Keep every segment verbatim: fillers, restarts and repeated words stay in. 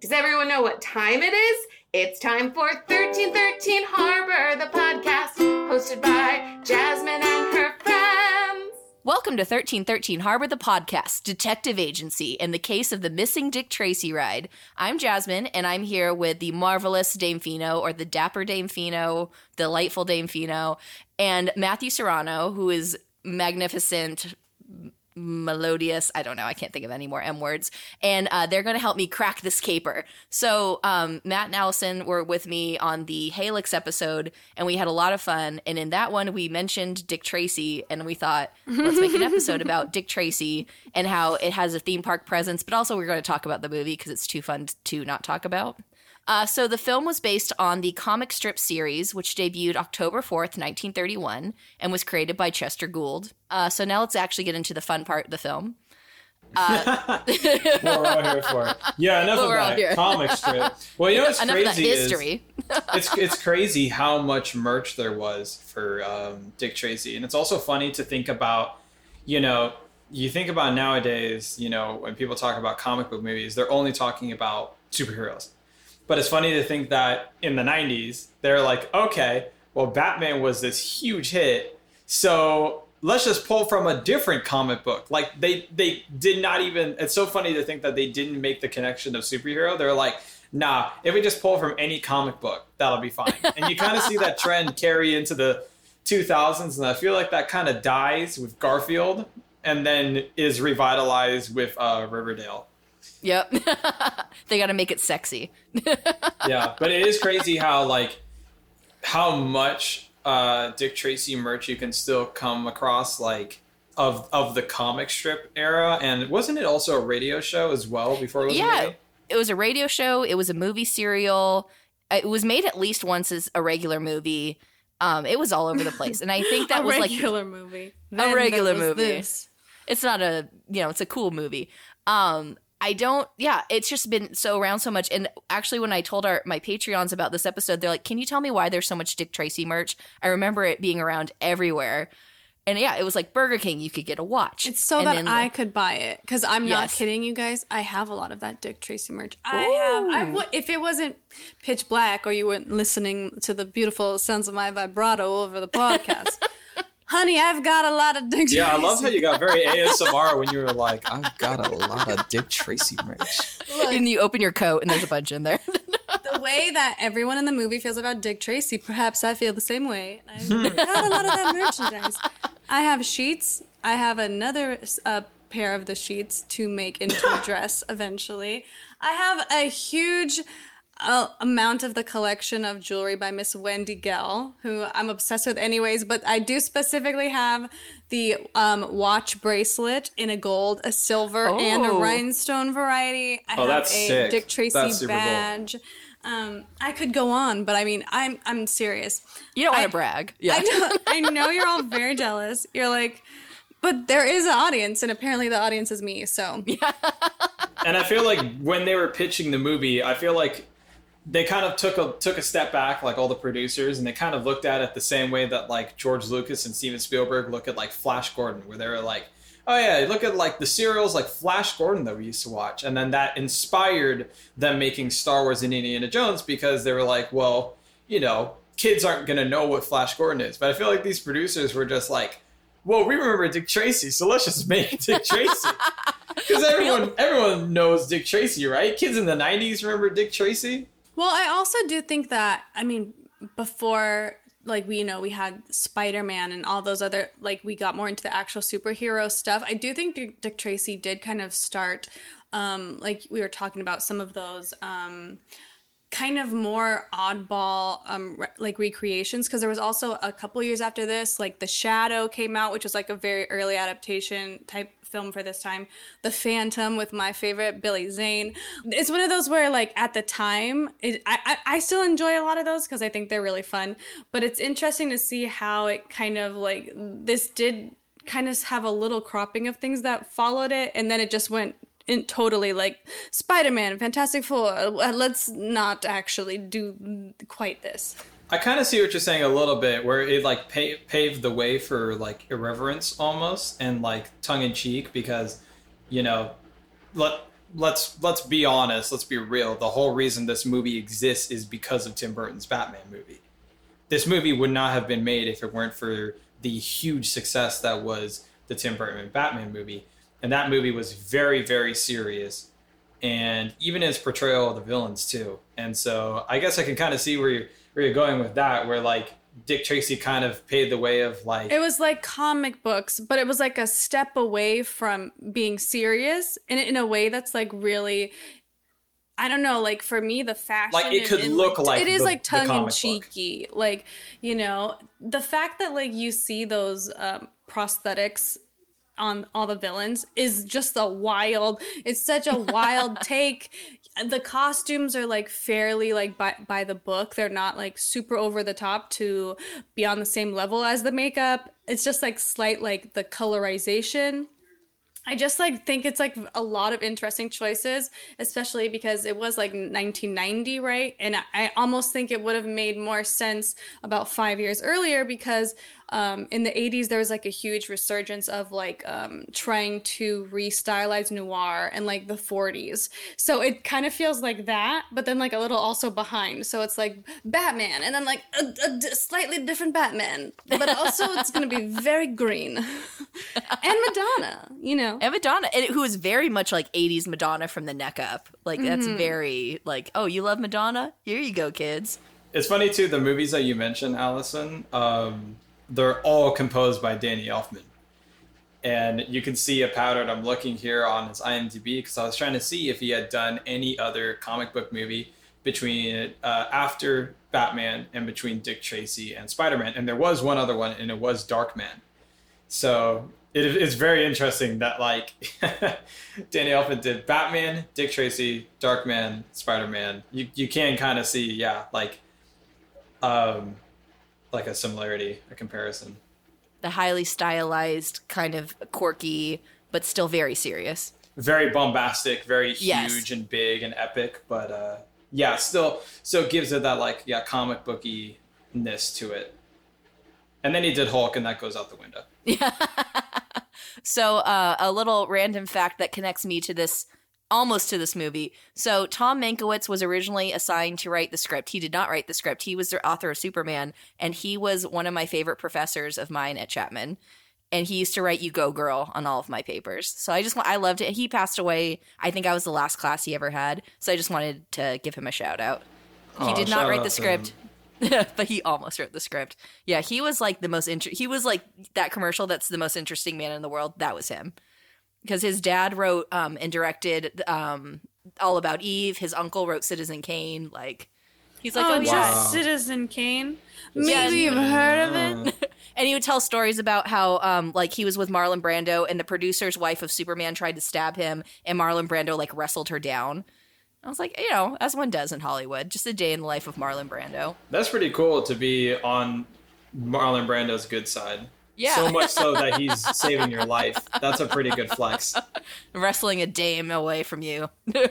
Does everyone know what time it is? It's time for thirteen thirteen Harbor, the podcast, hosted by Jasmine and her friends. Welcome to thirteen thirteen Harbor, the podcast, detective agency in the case of the missing Dick Tracy ride. I'm Jasmine, and I'm here with the marvelous Dame Fino, or the dapper Dame Fino, delightful Dame Fino, and Matthew Serrano, who is magnificent, melodious, I don't know, I can't think of any more M words, and uh, they're going to help me crack this caper. So um, Matt and Allison were with me on the Halix episode, and we had a lot of fun, and in that one we mentioned Dick Tracy, and we thought, let's make an episode about Dick Tracy and how it has a theme park presence, but also we're going to talk about the movie because it's too fun to not talk about. Uh, so the film was based on the comic strip series, which debuted October fourth, nineteen thirty-one, and was created by Chester Gould. Uh, so now let's actually get into the fun part of the film. Uh, what we're all here for. Yeah, enough What of that comic strip. Well, you know what's enough crazy of that history. is it's it's crazy how much merch there was for um, Dick Tracy, and it's also funny to think about. You know, you think about nowadays. You know, when people talk about comic book movies, they're only talking about superheroes. But it's funny to think that in the nineties, they're like, okay, well, Batman was this huge hit, so let's just pull from a different comic book. Like, they they did not even, it's so funny to think that they didn't make the connection of superhero. They're like, nah, if we just pull from any comic book, that'll be fine. And you kind of see that trend carry into the two thousands, and I feel like that kind of dies with Garfield and then is revitalized with uh, Riverdale. Yep. They got to make it sexy. Yeah, but it is crazy how, like, how much uh, Dick Tracy merch you can still come across, like, of of the comic strip era. And wasn't it also a radio show as well before it was yeah, a movie? It was a radio show. It was a movie serial. It was made at least once as a regular movie. Um, it was all over the place. And I think that a was, like... A regular movie. A Then regular there was movie. This. It's not a, you know, it's a cool movie. Um... I don't, yeah, it's just been so around so much. And actually, when I told our my Patreons about this episode, they're like, can you tell me why there's so much Dick Tracy merch? I remember it being around everywhere. And yeah, it was like Burger King, you could get a watch. It's so and that then, I like, could buy it. Because I'm not Yes. kidding you guys. I have a lot of that Dick Tracy merch. I Ooh. have. I would, if it wasn't pitch black or you weren't listening to the beautiful sounds of my vibrato over the podcast. Honey, I've got a lot of Dick Tracy. Yeah, I love how you got very A S M R when you were like, I've got a lot of Dick Tracy merch. and you open your coat and there's a bunch in there. The way that everyone in the movie feels about Dick Tracy, perhaps I feel the same way. I've got a lot of that merchandise. I have sheets. I have another uh, pair of the sheets to make into a dress eventually. I have a huge uh, amount of the collection of jewelry by Miss Wendy Gell, who I'm obsessed with anyways, but I do specifically have the um, watch bracelet in a gold, a silver, Oh. and a rhinestone variety. I Oh, have that's a sick. Dick Tracy That's super cool. badge. Um, I could go on, but I mean, I'm I'm serious. You don't want I- to brag. Yeah. I know, I know you're all very jealous. You're like, but there is an audience, and apparently the audience is me. So and I feel like when they were pitching the movie, I feel like they kind of took a took a step back, like all the producers, and they kind of looked at it the same way that like George Lucas and Steven Spielberg look at like Flash Gordon, where they were like, oh yeah, look at like the serials like Flash Gordon that we used to watch. And then that inspired them making Star Wars and Indiana Jones, because they were like, well, you know, kids aren't going to know what Flash Gordon is. But I feel like these producers were just like, well, we remember Dick Tracy, so let's just make Dick Tracy. Because everyone, everyone knows Dick Tracy, right? Kids in the nineties remember Dick Tracy. well, I also do think that, I mean, before, like, we, you know, we had Spider-Man and all those other, like, we got more into the actual superhero stuff. I do think Dick, Dick Tracy did kind of start, um, like, we were talking about some of those, um, kind of more oddball, um, re- like, recreations, because there was also a couple years after this, like, The Shadow came out, which was, like, a very early adaptation type film for this time. The Phantom with my favorite Billy Zane. It's one of those where, like, at the time, it, I, I I still enjoy a lot of those because I think they're really fun. But it's interesting to see how it kind of, like, this did kind of have a little cropping of things that followed it, and then it just went in totally like Spider-Man, Fantastic Four. Uh, let's not actually do quite this. I kind of see what you're saying a little bit, where it like pa- paved the way for like irreverence almost, and like tongue in cheek, because, you know, look, let's let's be honest, let's be real. The whole reason this movie exists is because of Tim Burton's Batman movie. This movie would not have been made if it weren't for the huge success that was the Tim Burton Batman movie. And that movie was very, very serious. And even his portrayal of the villains too. And so I guess I can kind of see where you're, where you're going with that, where like Dick Tracy kind of paved the way of like... It was like comic books, but it was like a step away from being serious in, in a way that's like really... I don't know, like for me, the fashion... Like it could and, look like, like it is the, like the comic tongue-in-cheeky. Like, you know, the fact that like you see those um, prosthetics on all the villains is just a wild... It's such a wild take. The costumes are like fairly like by, by the book. They're not like super over the top to be on the same level as the makeup. It's just like slight like the colorization. I just like think it's like a lot of interesting choices, especially because it was like nineteen ninety, right? And I almost think it would have made more sense about five years earlier because um, in the eighties there was like a huge resurgence of like um, trying to re-stylize noir and like the forties. So it kind of feels like that, but then like a little also behind. So it's like Batman and then like a, a d- slightly different Batman, but also it's going to be very green. And Madonna, you know. And Madonna, and who is very much like eighties Madonna from the neck up. Like, that's Mm-hmm. very, like, oh, you love Madonna? Here you go, kids. It's funny, too, the movies that you mentioned, Allison, um, they're all composed by Danny Elfman. And you can see a pattern. I'm looking here on his IMDb because I was trying to see if he had done any other comic book movie between uh, after Batman and between Dick Tracy and Spider-Man. And there was one other one, and it was Darkman. So... It, it's very interesting that, like, Danny Elfman did Batman, Dick Tracy, Darkman, Spider-Man. You you can kind of see, yeah, like, um, like a similarity, a comparison. The highly stylized, kind of quirky, but still very serious. Very bombastic, very huge Yes. and big and epic, but, uh, yeah, still, still gives it that, like, yeah, comic booky-ness to it. And then he did Hulk, and that goes out the window. Yeah. So uh, a little random fact that connects me to this, almost to this movie. So Tom Mankiewicz was originally assigned to write the script. He did not write the script. He was the author of Superman, and he was one of my favorite professors of mine at Chapman. And he used to write "You Go Girl" on all of my papers. So I just, I loved it. He passed away. I think I was the last class he ever had. So I just wanted to give him a shout out. He Aw, did not shout write out the to script. him. But he almost wrote the script. Yeah, he was like the most inter- he was like that commercial that's the most interesting man in the world. That was him. Because his dad wrote um, and directed um, All About Eve. His uncle wrote Citizen Kane. Like, he's like, oh, oh, just yeah. Wow. Citizen Kane. Yeah. Maybe you've heard of it. And he would tell stories about how um, like he was with Marlon Brando and the producer's wife of Superman tried to stab him and Marlon Brando like wrestled her down. I was like, you know, as one does in Hollywood, just a day in the life of Marlon Brando. That's pretty cool to be on Marlon Brando's good side. Yeah. So much so that he's saving your life. That's a pretty good flex. Wrestling a dame away from you.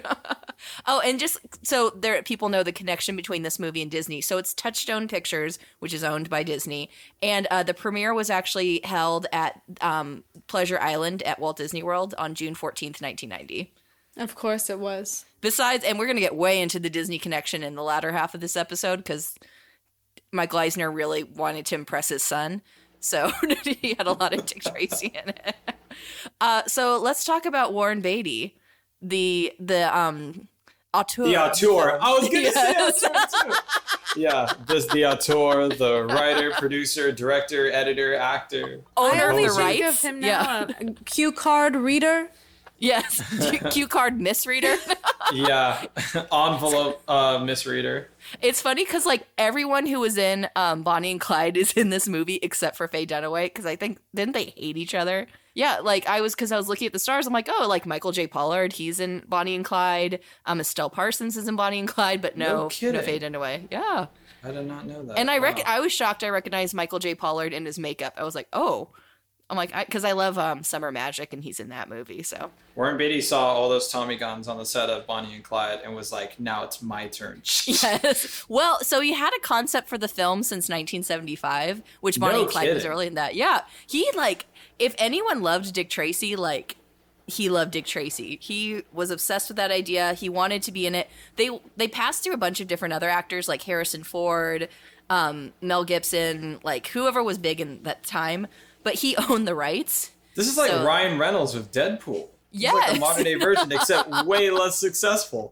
Oh, and just so there, people know the connection between this movie and Disney. So it's Touchstone Pictures, which is owned by Disney, and uh, the premiere was actually held at um, Pleasure Island at Walt Disney World on June fourteenth, nineteen ninety. Of course it was. Besides, and we're going to get way into the Disney connection in the latter half of this episode because Michael Eisner really wanted to impress his son. So he had a lot of Dick Tracy in it. Uh, so let's talk about Warren Beatty, the the um auteur. The auteur. I was going to Yes. say auteur too. Yeah, this the auteur, the writer, producer, director, editor, actor. owner I of only the think rights. of him Yeah. now. A cue card reader. Yes, Q, Q card misreader. Yeah, envelope uh, misreader. It's funny because like everyone who was in um, Bonnie and Clyde is in this movie except for Faye Dunaway because I think didn't they hate each other? Yeah, like I was because I was looking at the stars. I'm like, oh, like Michael J. Pollard, he's in Bonnie and Clyde. Um, Estelle Parsons is in Bonnie and Clyde, but No no, no, kidding. Faye Dunaway. Yeah, I did not know that. and I rec- Wow. I was shocked. I recognized Michael J. Pollard in his makeup. I was like, oh. I'm like, because I, I love um, Summer Magic, and he's in that movie. So Warren Beatty saw all those Tommy guns on the set of Bonnie and Clyde and was like, now it's my turn. yes. Well, so he had a concept for the film since nineteen seventy-five, which Bonnie No and Clyde was kidding. early in that. Yeah, he like if anyone loved Dick Tracy, like he loved Dick Tracy. He was obsessed with that idea. He wanted to be in it. They they passed through a bunch of different other actors like Harrison Ford, um, Mel Gibson, like whoever was big in that time. But he owned the rights. This is like So- Ryan Reynolds with Deadpool. It's like Yes. a modern day version, except way less successful.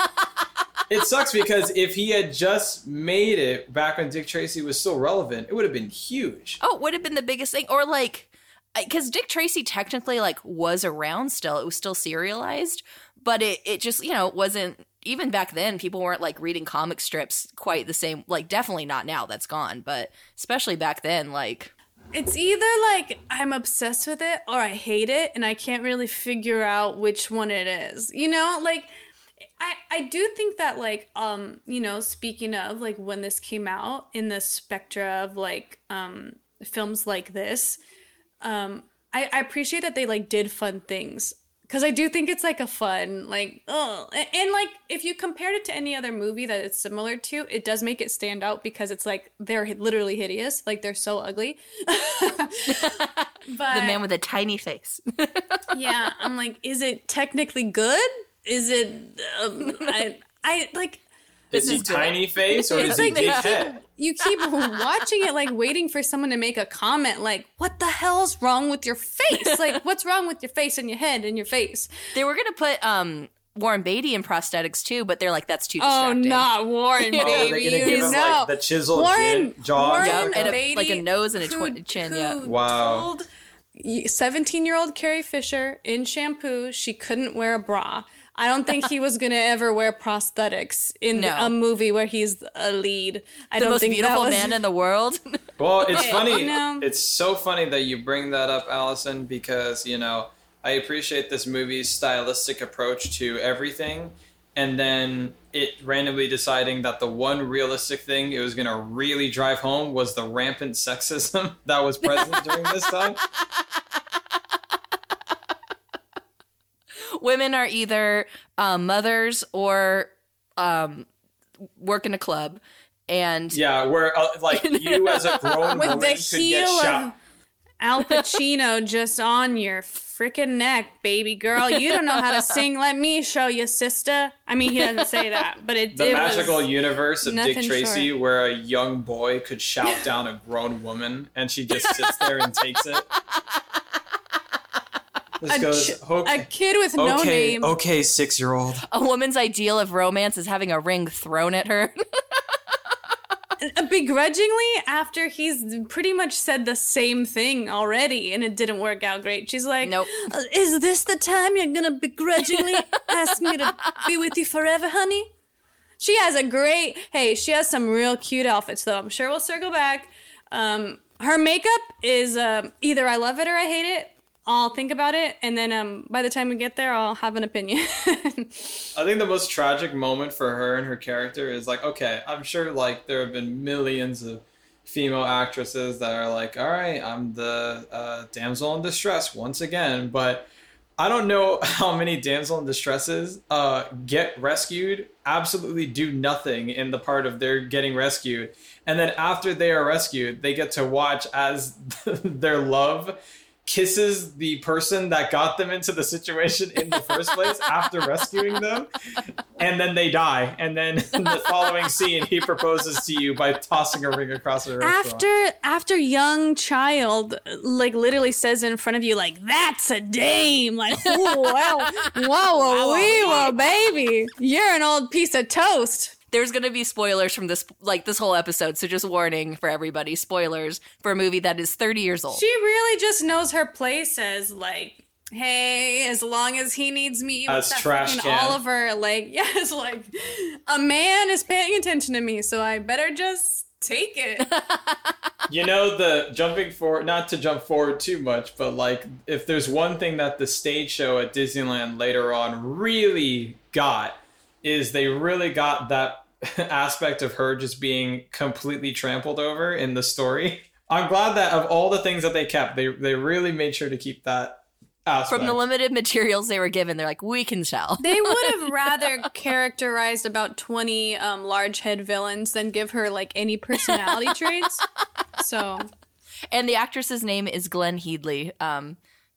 It sucks because if he had just made it back when Dick Tracy was still relevant, it would have been huge. Oh, it would have been the biggest thing. Or like, because Dick Tracy technically like was around still. It was still serialized, but it, it just, you know, wasn't, even back then, people weren't like reading comic strips quite the same. Like, definitely not now, that's gone. But especially back then, like... It's either like I'm obsessed with it or I hate it and I can't really figure out which one it is. You know, like I I do think that like um, you know, speaking of like when this came out in the spectra of like um films like this, um I, I appreciate that they like did fun things. Because I do think it's like a fun, like, oh, and, and like if you compared it to any other movie that it's similar to, it does make it stand out because it's like they're literally hideous, like they're so ugly. But The man with a tiny face. yeah, I'm like, is it technically good? Is it? Um, I I like. Is he is good. tiny face or is It's he like big you head? keep, you keep watching it, like waiting for someone to make a comment, like, "What the hell's wrong with your face? Like, what's wrong with your face and your head and your face?" They were going to put um, Warren Beatty in prosthetics too, but they're like, that's too Oh, distracting. not Warren Oh, they're Beatty. gonna give you him know. like the chiseled Warren- chin, jaw. Warren Yep, and a, Beatty, like a nose and a who- twi- chin, yeah. who Wow. told seventeen-year-old Carrie Fisher in Shampoo she couldn't wear a bra. I don't think he was gonna ever wear prosthetics in No. a movie where he's a lead. I The don't most think beautiful that was... man in the world. Well, it's Yeah, funny. you know. It's so funny that you bring that up, Allison, because, you know, I appreciate this movie's stylistic approach to everything. And then it randomly deciding that the one realistic thing it was going to really drive home was the rampant sexism that was present during this time. Women are either um, mothers or um, work in a club. And Yeah, where, uh, like, you as a grown With woman the could heel get of shot. Al Pacino just on your freaking neck, baby girl. You don't know how to sing. Let me show you, sister. I mean, he doesn't say that, but it, The it magical was... universe of Dick nothing Tracy, short. where a young boy could shout down a grown woman, and she just sits there and takes it. This A, goes, ch- okay, a kid with no okay, name. okay, six-year-old. a woman's ideal of romance is having a ring thrown at her. Begrudgingly, after he's pretty much said the same thing already and it didn't work out great. She's like, Nope. "Uh, is this the time you're gonna begrudgingly ask me to be with you forever, honey?" She has a great, hey, she has some real cute outfits though. I'm sure we'll circle back. Um, her makeup is um, either I love it or I hate it. I'll think about it, and then um, by the time we get there, I'll have an opinion. I think the most tragic moment for her and her character is like, okay, I'm sure like there have been millions of female actresses that are like, all right, I'm the uh, damsel in distress once again, but I don't know how many damsel in distresses uh, get rescued, absolutely do nothing in the part of their getting rescued, and then after they are rescued, they get to watch as their love kisses the person that got them into the situation in the first place after rescuing them, and then they die, and then in the following scene he proposes to you by tossing a ring across a restaurant. after after young child like literally says in front of you like, that's a dame, like, ooh, wow, whoa, wee, whoa, baby, you're an old piece of toast. There's going to be spoilers from this, like this whole episode. So just warning for everybody, spoilers for a movie that is thirty years old. She really just knows her place as like, hey, as long as he needs me, As with that trash fucking can. Oliver, like, yes, like a man is paying attention to me, so I better just take it. You know, the jumping forward, not to jump forward too much, but like if there's one thing that the stage show at Disneyland later on really got, is they really got that aspect of her just being completely trampled over in the story. I'm glad that of all the things that they kept, they they really made sure to keep that aspect. From the limited materials they were given, they're like, we can tell. They would have rather characterized about twenty um, large head villains than give her like any personality traits. So And the actress's name is Glenn Headley. Um,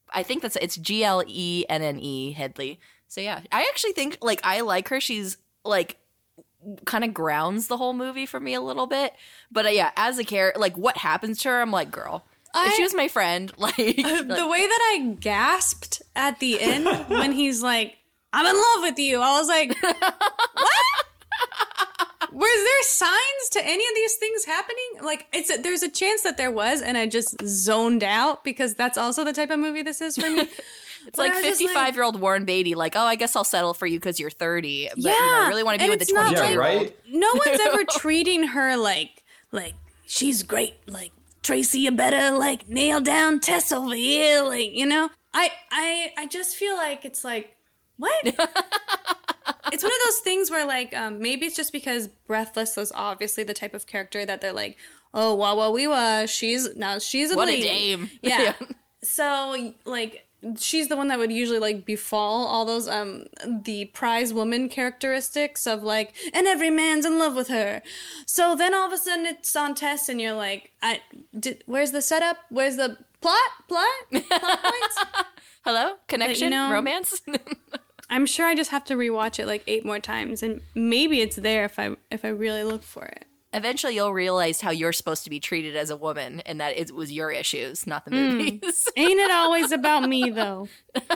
I think that's it's G L E N N E Headley. So yeah, I actually think like I like her. She's like kind of grounds the whole movie for me a little bit. But uh, yeah, as a character, like what happens to her, I'm like, girl, I, if she was my friend, like, uh, like the way that I gasped at the end when he's like, I'm in love with you. I was like, what? Was there signs to any of these things happening? Like, it's a, there's a chance that there was, and I just zoned out because that's also the type of movie this is for me. It's like fifty-five-year-old like, Warren Beatty, like, oh, I guess I'll settle for you because you're thirty. But, yeah, you know, I really want to be with the twenty-two-year-old. Yeah, right? No one's ever treating her like, like, she's great. Like, Tracy, you better, like, nail down Tess over here. Like, you know? I, I, I just feel like it's like, what? It's one of those things where, like, um, maybe it's just because Breathless was obviously the type of character that they're like, oh, wah, wah, wee, wah, she's, now she's a What lady. a dame. Yeah. Yeah. So, like, she's the one that would usually, like, befall all those, um, the prize woman characteristics of, like, and every man's in love with her. So then all of a sudden it's on Tess and you're like, I, did, where's the setup? Where's the plot? Plot? Plot points? Hello? Connection? you know- Romance? I'm sure I just have to rewatch it like eight more times, and maybe it's there if I if I really look for it. Eventually, you'll realize how you're supposed to be treated as a woman, and that it was your issues, not the movies. Ain't it always about me though?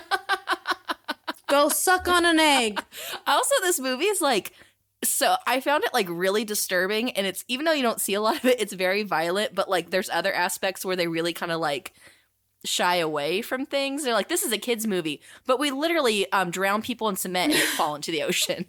Go suck on an egg. Also, this movie is like, so I found it like really disturbing, and it's even though you don't see a lot of it, it's very violent. But like, there's other aspects where they really kind of like shy away from things. They're like, this is a kids movie, but we literally um, drown people in cement and they fall into the ocean.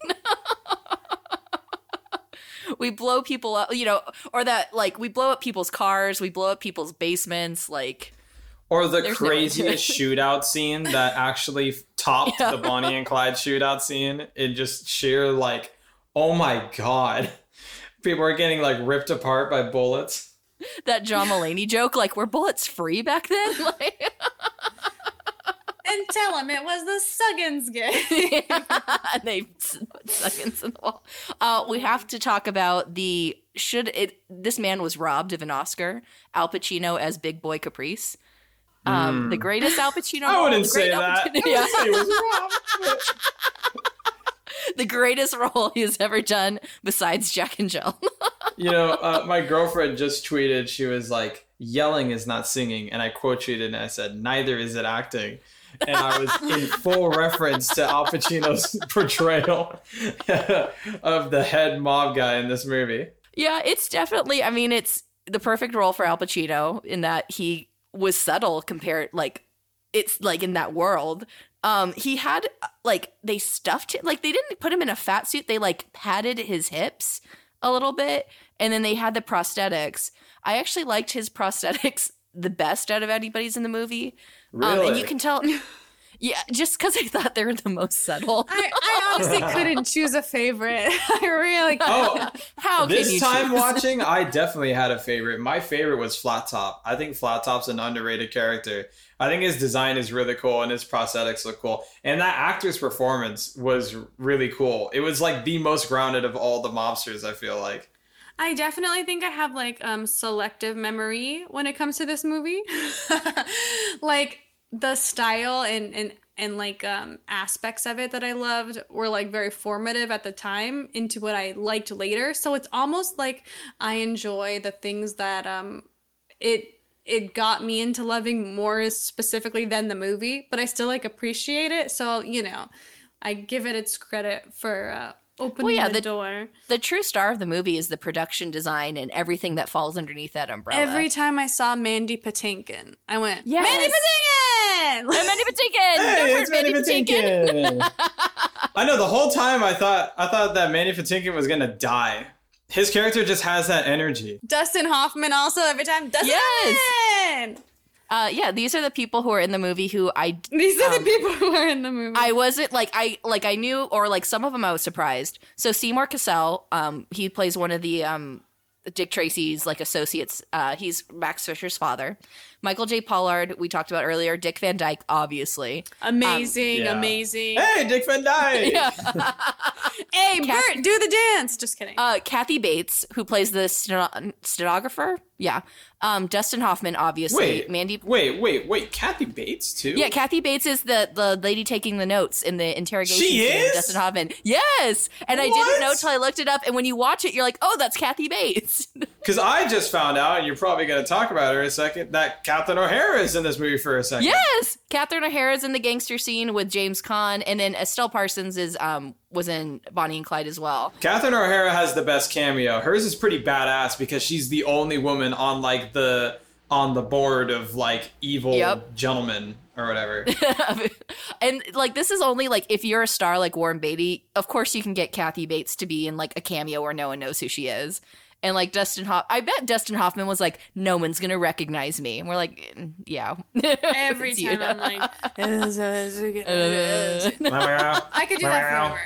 We blow people up, you know, or that like we blow up people's cars, we blow up people's basements, like. Or the There's no craziest shootout scene that actually topped Yeah. the Bonnie and Clyde shootout scene. It just sheer like, oh my god, people are getting like ripped apart by bullets. That John Mulaney joke, like, were bullets free back then? Like, And tell him it was the Suggins game. and they put seconds in the wall. Uh, we have to talk about the should it. This man was robbed of an Oscar. Al Pacino as Big Boy Caprice, um, Mm. the greatest Al Pacino. I wouldn't the say great Al that. Pacino- I yeah. would say he was robbed. The greatest role he has ever done besides Jack and Jill. You know, uh, my girlfriend just tweeted, she was like, yelling is not singing. And I quote tweeted and I said, neither is it acting. And I was in full reference to Al Pacino's portrayal of the head mob guy in this movie. Yeah, it's definitely, I mean, it's the perfect role for Al Pacino in that he was subtle compared, like, it's like in that world. Um, he had, like, they stuffed it, like, they didn't put him in a fat suit. They, like, padded his hips a little bit, and then they had the prosthetics. I actually liked his prosthetics the best out of anybody's in the movie. Really? Um, and you can tell, yeah, just because I thought they were the most subtle. I, I honestly couldn't choose a favorite. I really couldn't. Oh, How this can you time choose? watching, I definitely had a favorite. My favorite was Flat Top. I think Flat Top's an underrated character. I think his design is really cool and his prosthetics look cool. And that actor's performance was really cool. It was like the most grounded of all the mobsters, I feel like. I definitely think I have like um selective memory when it comes to this movie. Like the style and and and like um aspects of it that I loved were like very formative at the time into what I liked later. So it's almost like I enjoy the things that um it it got me into loving more specifically than the movie, but I still like appreciate it. So, you know, I give it its credit for uh opening Well, yeah, the, the- door. The true star of the movie is the production design and everything that falls underneath that umbrella. Every time I saw Mandy Patinkin, I went, Yes. Mandy Patinkin! Oh, Mandy Patinkin! Hey, Don't it's hurt Manny Mandy Patinkin! Patinkin. I know the whole time I thought I thought that Manny Patinkin was gonna die. His character just has that energy. Dustin Hoffman also every time. Dustin Yes. Hoffman! Uh, yeah, these are the people who are in the movie who I These are Um, the people who are in the movie. I wasn't like I like I knew or like some of them I was surprised. So Seymour Cassell, um, he plays one of the um Dick Tracy's like associates. Uh, he's Max Fisher's father. Michael J. Pollard, we talked about earlier. Dick Van Dyke, obviously. Amazing, Um, yeah. amazing. Hey, Dick Van Dyke. Yeah. Hey, Kath- Bert, do the dance. Just kidding. Uh, Kathy Bates, who plays the steno- stenographer. Yeah. Um, Dustin Hoffman, obviously. Wait, Mandy. wait, wait, wait. Kathy Bates too? Yeah, Kathy Bates is the, the lady taking the notes in the interrogation She scene with is? Dustin Hoffman. Yes! And I What? didn't know till I looked it up, and when you watch it, you're like, oh, that's Kathy Bates. Because I just found out, and you're probably going to talk about her in a second, that Catherine O'Hara is in this movie for a second. Yes! Catherine O'Hara's in the gangster scene with James Caan, and then Estelle Parsons is um was in Bonnie and Clyde as well. Catherine O'Hara has the best cameo. Hers is pretty badass because she's the only woman on like the on the board of like evil Yep. gentlemen or whatever. And like this is only like if you're a star like Warren Beatty, of course you can get Kathy Bates to be in like a cameo where no one knows who she is. And like Dustin Hoff, I bet Dustin Hoffman was like, no one's gonna recognize me. And we're like, yeah. Every It's you. time I'm like, Uh, I could do that forever.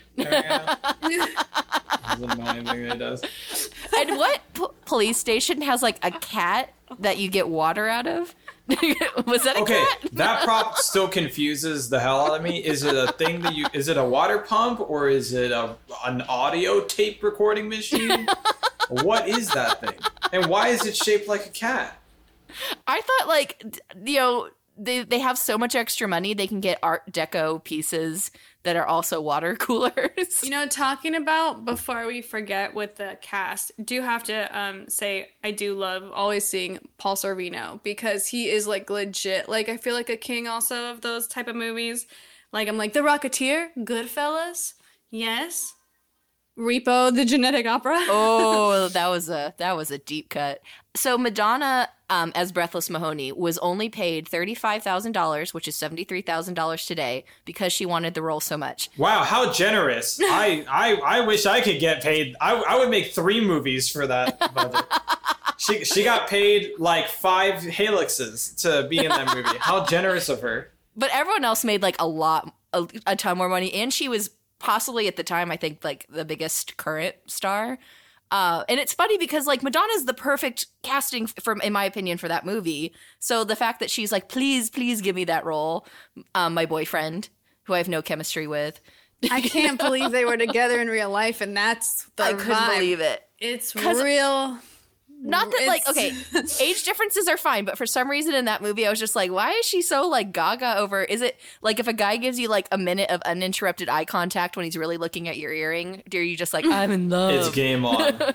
That's an annoying thing that it does. And what p- police station has like a cat that you get water out of? Was that a Okay, cat? that prop still confuses the hell out of me. Is it a thing that you? Is it a water pump or is it a an audio tape recording machine? What is that thing? And why is it shaped like a cat? I thought like d- you know they they have so much extra money they can get Art Deco pieces that are also water coolers. You know, talking about before we forget with the cast, do have to um, say I do love always seeing Paul Sorvino because he is like legit. Like I feel like a king also of those type of movies. Like I'm like The Rocketeer, Goodfellas, yes, Repo, the Genetic Opera. Oh, that was a that was a deep cut. So Madonna, um, as Breathless Mahoney, was only paid thirty-five thousand dollars, which is seventy-three thousand dollars today, because she wanted the role so much. Wow, how generous! I, I I wish I could get paid. I I would make three movies for that budget. She she got paid like five helixes to be in that movie. How generous of her! But everyone else made like a lot, a, a ton more money, and she was possibly at the time, I think, like the biggest current star. Uh, and it's funny because like Madonna's the perfect casting from, in my opinion, for that movie. So the fact that she's like, please, please give me that role, um, my boyfriend, who I have no chemistry with. I can't believe they were together in real life, and that's the I couldn't vibe. believe it. It's 'Cause- real. Not that like okay, It's- age differences are fine, but for some reason in that movie I was just like, why is she so like gaga over? Is it like if a guy gives you like a minute of uninterrupted eye contact when he's really looking at your earring, are you just like, I'm in love? It's game on.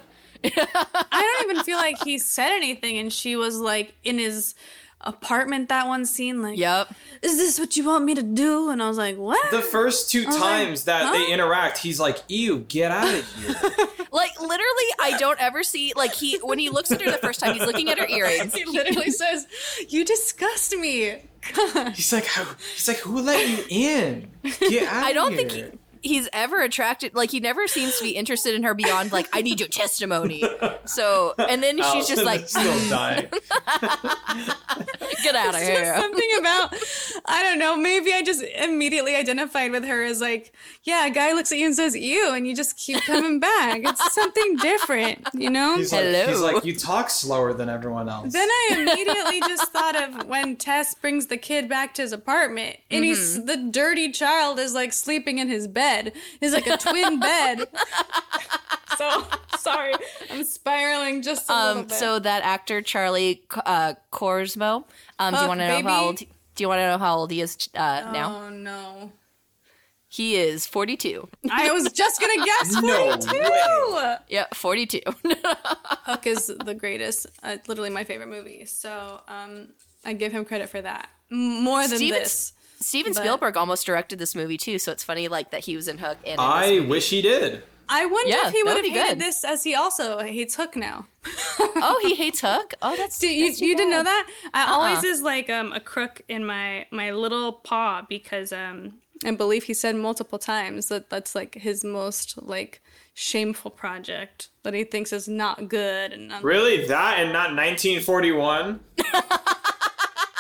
I don't even feel like he said anything, and she was like in his apartment that one scene, like, Yep. is this what you want me to do? And I was like, what? The first two was times like, that huh? they interact, he's like, "Ew, get out of here." Like literally, I don't ever see like he when he looks at her the first time, he's looking at her earrings. He literally says, you disgust me. God. He's like, "How?" He's like, "Who let you in? Get out of I don't here." think he, he's ever attracted. Like he never seems to be interested in her beyond like I need your testimony. So and then she's just Allison like, is still dying. get out of It's here. just something about, I don't know, maybe I just immediately identified with her as like, yeah, a guy looks at you and says, ew, and you just keep coming back. It's something different, you know? He's like, Hello. he's like, "You talk slower than everyone else." Then I immediately just thought of when Tess brings the kid back to his apartment, and he's the dirty child is like sleeping in his bed. It's like a twin bed. So sorry, I'm spiraling just a little Um, bit. so that actor Charlie uh, Korsmo. Um, do you Huck, want to know baby. how old? Do you want to know how old he is uh, now? oh no, He is forty-two. I was just gonna guess No forty-two. Yeah, forty-two. Hook is the greatest. Uh, literally my favorite movie. So um, I give him credit for that M- more than Steven, this. Steven but- Spielberg almost directed this movie too, so it's funny like that he was in Hook. And in this I movie. wish he did. I wonder Yeah, if he that would would have be hated good. this as he also hates Hook now. Oh, he hates Hook. Oh, that's. Did you that's too you didn't know bad. that? I Uh-uh. always is like um, a crook in my my little paw because um I believe he said multiple times that that's like his most like shameful project that he thinks is not good and um, Really, that and not nineteen forty-one?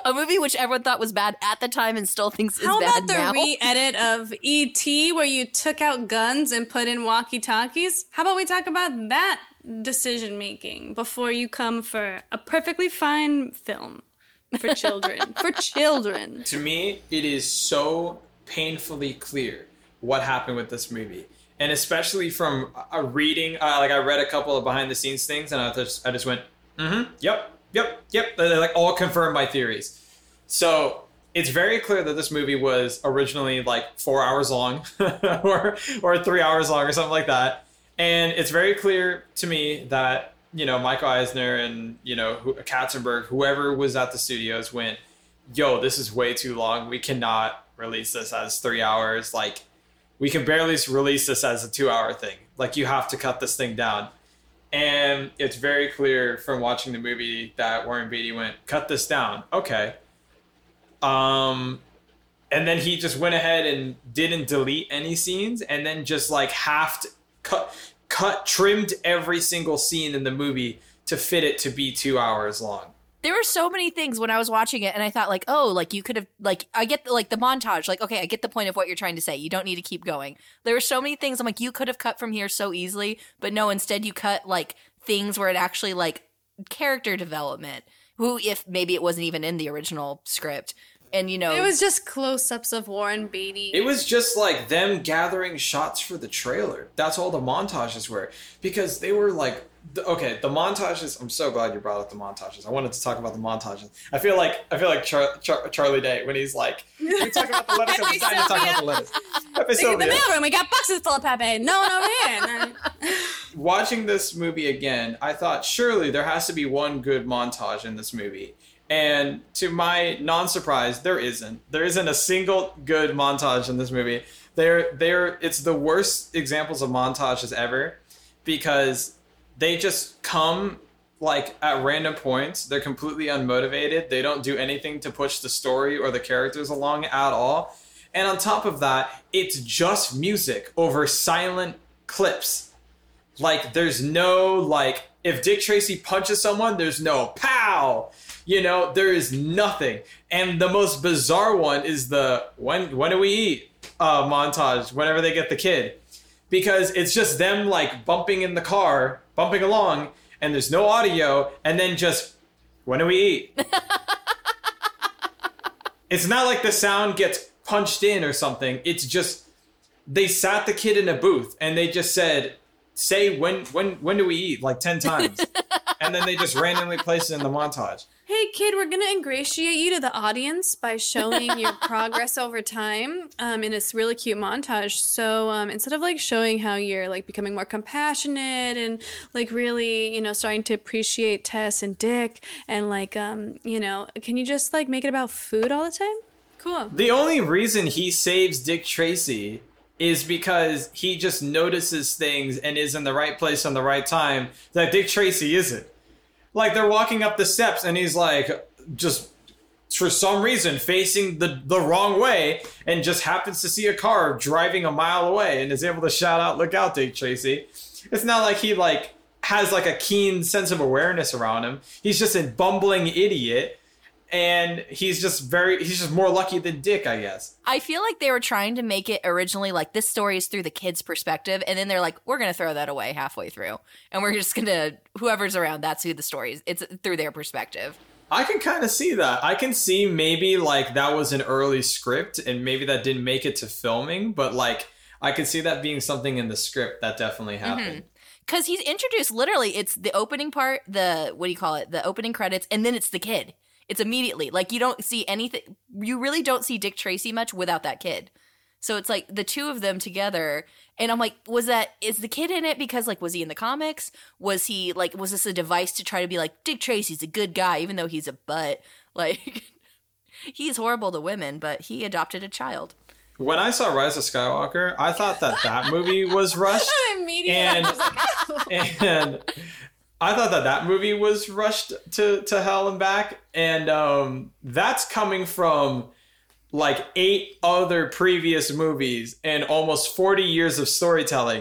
A movie which everyone thought was bad at the time and still thinks is How bad about the now. re-edit of E T where you took out guns and put in walkie-talkies? How about we talk about that decision making before you come for a perfectly fine film for children? For children. To me, it is so painfully clear what happened with this movie. And especially from a reading, uh, like I read a couple of behind the scenes things and I just, I just went, mm-hmm, yep, yep, yep. They like all confirm my theories. So it's very clear that this movie was originally like four hours long or, or three hours long or something like that. And it's very clear to me that, you know, Michael Eisner and, you know, Katzenberg, whoever was at the studios went, yo, this is way too long. We cannot release this as three hours. Like, we can barely release this as a two-hour thing. Like, you have to cut this thing down. And it's very clear from watching the movie that Warren Beatty went, cut this down. Okay. Um, and then he just went ahead and didn't delete any scenes and then just, like, half cut, cut, trimmed every single scene in the movie to fit it to be two hours long. There were so many things when I was watching it and I thought like, oh, like you could have, like, I get the, like the montage, like, okay, I get the point of what you're trying to say. You don't need to keep going. There were so many things I'm like, you could have cut from here so easily, but no, instead you cut like things where it actually like character development, who if maybe it wasn't even in the original script. And, you know, It was just close-ups of Warren Beatty. It was just like them gathering shots for the trailer. That's all the montages were. Because they were like, the, okay, the montages, I'm so glad you brought up the montages. I wanted to talk about the montages. I feel like I feel like Char, Char, Charlie Day when he's like, we talk about the lettuce, I'm dying to talk about the lettuce. In the mailroom, we got boxes full of Pepe. No one over here. Watching this movie again, I thought surely there has to be one good montage in this movie. And to my non-surprise, there isn't. There isn't a single good montage in this movie. They're, they're, it's the worst examples of montages ever because they just come like at random points. They're completely unmotivated. They don't do anything to push the story or the characters along at all. And on top of that, it's just music over silent clips. Like there's no like, if Dick Tracy punches someone, there's no pow. You know, there is nothing. And the most bizarre one is the when when do we eat uh, montage whenever they get the kid. Because it's just them like bumping in the car, bumping along, and there's no audio, and then just, when do we eat? It's not like the sound gets punched in or something. It's just, they sat the kid in a booth, and they just said, say, when when when do we eat? Like ten times. And then they just randomly place it in the montage. Hey, kid, we're going to ingratiate you to the audience by showing your progress over time um, in this really cute montage. So um, instead of, like, showing how you're, like, becoming more compassionate and, like, really, you know, starting to appreciate Tess and Dick and, like, um, you know, can you just, like, make it about food all the time? Cool. The only reason he saves Dick Tracy is because he just notices things and is in the right place on the right time that Dick Tracy isn't. Like, they're walking up the steps, and he's, like, just, for some reason, facing the, the wrong way, and just happens to see a car driving a mile away, and is able to shout out, look out, Dick Tracy. It's not like he, like, has, like, a keen sense of awareness around him. He's just a bumbling idiot, and he's just very, he's just more lucky than Dick, I guess. I feel like they were trying to make it originally like this story is through the kid's perspective, and then they're like, we're going to throw that away halfway through. And we're just going to, whoever's around, that's who the story is. It's through their perspective. I can kind of see that. I can see maybe like that was an early script and maybe that didn't make it to filming, but like I could see that being something in the script that definitely happened. Because mm-hmm. he's introduced, literally, it's the opening part, the, what do you call it, the opening credits, and then it's the kid. It's immediately. Like, you don't see anything. You really don't see Dick Tracy much without that kid. So it's like the two of them together. And I'm like, was that, is the kid in it because, like, was he in the comics? Was he, like, was this a device to try to be like, Dick Tracy's a good guy, even though he's a butt? Like, he's horrible to women, but he adopted a child. When I saw Rise of Skywalker, I thought that that movie was rushed. Immediately. And, I was like, and I thought that that movie was rushed to, to hell and back. And um, that's coming from like eight other previous movies and almost forty years of storytelling.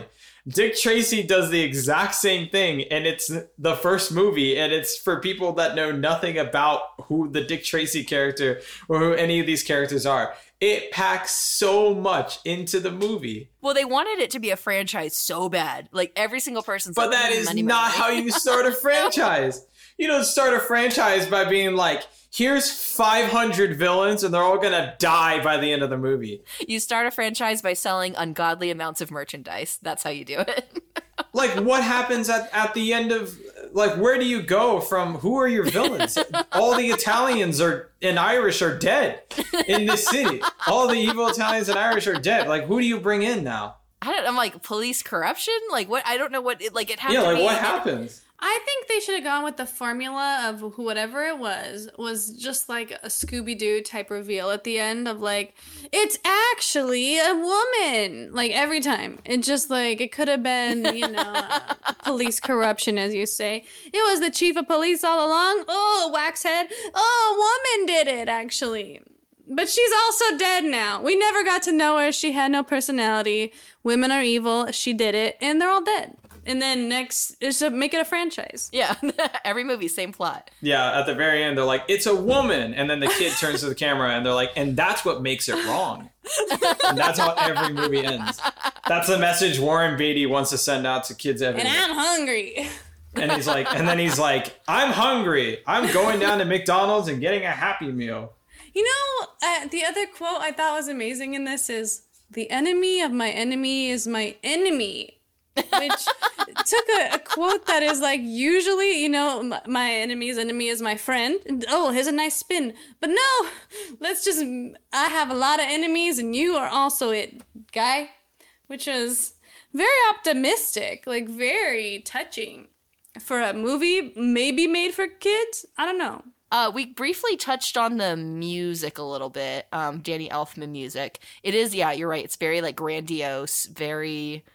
Dick Tracy does the exact same thing, and it's the first movie, and it's for people that know nothing about who the Dick Tracy character or who any of these characters are. It packs so much into the movie. Well, they wanted it to be a franchise so bad. Like, every single person's But like, that "Mm, is money, not money." how you start a franchise. You don't start a franchise by being like, here's five hundred villains and they're all going to die by the end of the movie. You start a franchise by selling ungodly amounts of merchandise. That's how you do it. Like, what happens at, at the end of, like, where do you go from, who are your villains? All the Italians are and Irish are dead in this city. All the evil Italians and Irish are dead. Like, who do you bring in now? I don't, I'm like, police corruption? Like, what? I don't know what, it, like, it has Yeah, to like, be. what happens? I think they should have gone with the formula of who, whatever it was, was just like a Scooby-Doo type reveal at the end of like, it's actually a woman. Like every time. It just like, it could have been, you know, uh, police corruption, as you say. It was the chief of police all along. Oh, waxhead. Oh, a woman did it, actually. But she's also dead now. We never got to know her. She had no personality. Women are evil. She did it. And they're all dead. And then next is to make it a franchise. Yeah, every movie, same plot. Yeah, at the very end, they're like, it's a woman. And then the kid turns to the camera and they're like, and that's what makes it wrong. And that's how every movie ends. That's the message Warren Beatty wants to send out to kids everywhere. And I'm hungry. And he's like, and then he's like, I'm hungry. I'm going down to McDonald's and getting a Happy Meal. You know, uh, the other quote I thought was amazing in this is, the enemy of my enemy is my enemy. Which took a, a quote that is like, usually, you know, my, my enemy's enemy is my friend. And, oh, here's a nice spin. But no, let's just, I have a lot of enemies and you are also it, guy. Which is very optimistic, like very touching for a movie maybe made for kids. I don't know. Uh, we briefly touched on the music a little bit, um, Danny Elfman music. It is, yeah, you're right. It's very like grandiose, very...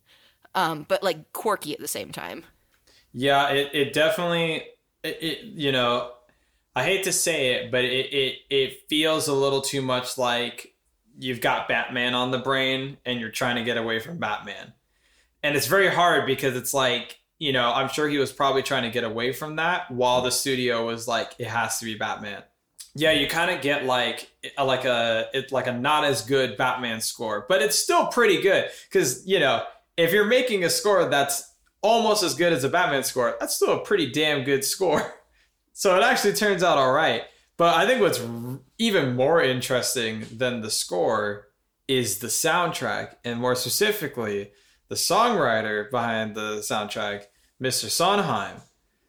Um, but like quirky at the same time. Yeah, it, it definitely, it, it, you know, I hate to say it, but it, it, it feels a little too much like you've got Batman on the brain and you're trying to get away from Batman. And it's very hard because it's like, you know, I'm sure he was probably trying to get away from that while the studio was like, it has to be Batman. Yeah, you kind of get like like a it, like a not as good Batman score, but it's still pretty good because, you know, if you're making a score that's almost as good as a Batman score, that's still a pretty damn good score. So it actually turns out all right. But I think what's r- even more interesting than the score is the soundtrack, and more specifically, the songwriter behind the soundtrack, Mister Sondheim.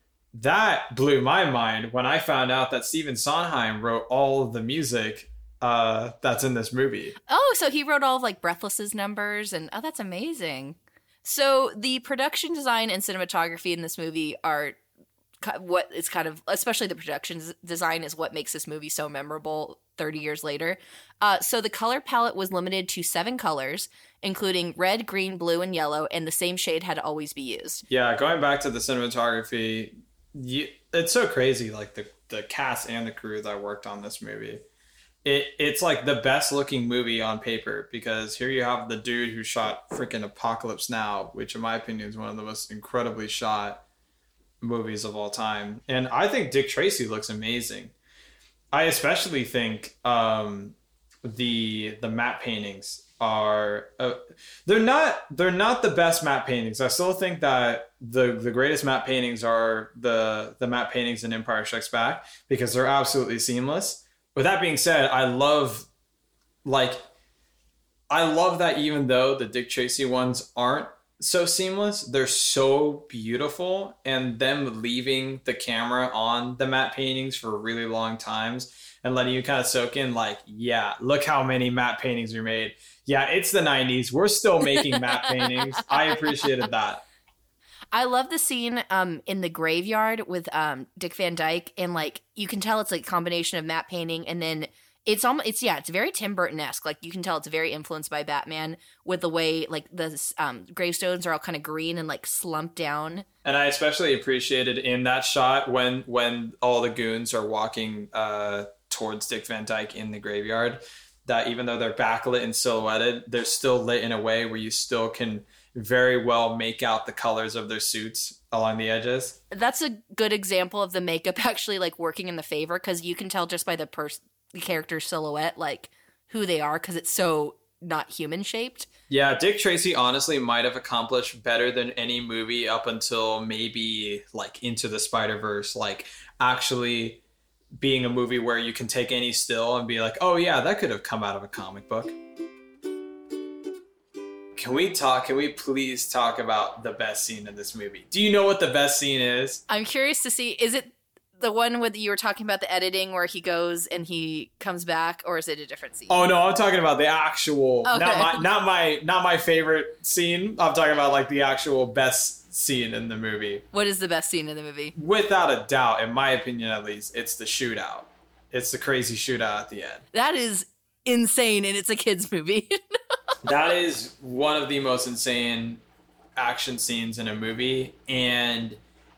That blew my mind when I found out that Stephen Sondheim wrote all of the music uh, that's in this movie. Oh, so he wrote all of like Breathless's numbers, and oh, that's amazing. So the production design and cinematography in this movie are what is kind of, especially the production design, is what makes this movie so memorable thirty years later. Uh, so the color palette was limited to seven colors, including red, green, blue, and yellow, and the same shade had to always be used. Yeah, going back to the cinematography, you, it's so crazy, like the, the cast and the crew that worked on this movie. It It's like the best looking movie on paper, because here you have the dude who shot freaking Apocalypse Now, which in my opinion is one of the most incredibly shot movies of all time. And I think Dick Tracy looks amazing. I especially think um, the the matte paintings are uh, they're not they're not the best matte paintings. I still think that the the greatest matte paintings are the the matte paintings in Empire Strikes Back, because they're absolutely seamless. With that being said, I love like I love that even though the Dick Tracy ones aren't so seamless, they're so beautiful, and them leaving the camera on the matte paintings for really long times and letting you kind of soak in, like, yeah, look how many matte paintings we made. Yeah, it's the nineties. We're still making matte paintings. I appreciated that. I love the scene um, in the graveyard with um, Dick Van Dyke, and like you can tell it's like a combination of matte painting, and then it's almost it's yeah it's very Tim Burton-esque. Like you can tell it's very influenced by Batman with the way like the um, gravestones are all kind of green and like slumped down. And I especially appreciated in that shot when when all the goons are walking uh, towards Dick Van Dyke in the graveyard, that even though they're backlit and silhouetted, they're still lit in a way where you still can very well make out the colors of their suits along the edges. That's a good example of the makeup actually like working in the favor, because you can tell just by the pers- the character's silhouette like who they are, because it's so not human shaped. Yeah, Dick Tracy honestly might have accomplished better than any movie up until maybe like Into the Spider-Verse, like actually being a movie where you can take any still and be like, oh yeah, that could have come out of a comic book. Can we talk, can we please talk about the best scene in this movie? Do you know what the best scene is? I'm curious to see, is it the one with you were talking about the editing where he goes and he comes back, or is it a different scene? Oh no, I'm talking about the actual, okay. not my not my not my favorite scene. I'm talking about like the actual best scene in the movie. What is the best scene in the movie? Without a doubt, in my opinion at least, it's the shootout. It's the crazy shootout at the end. That is insane, and it's a kids movie. That is one of the most insane action scenes in a movie, and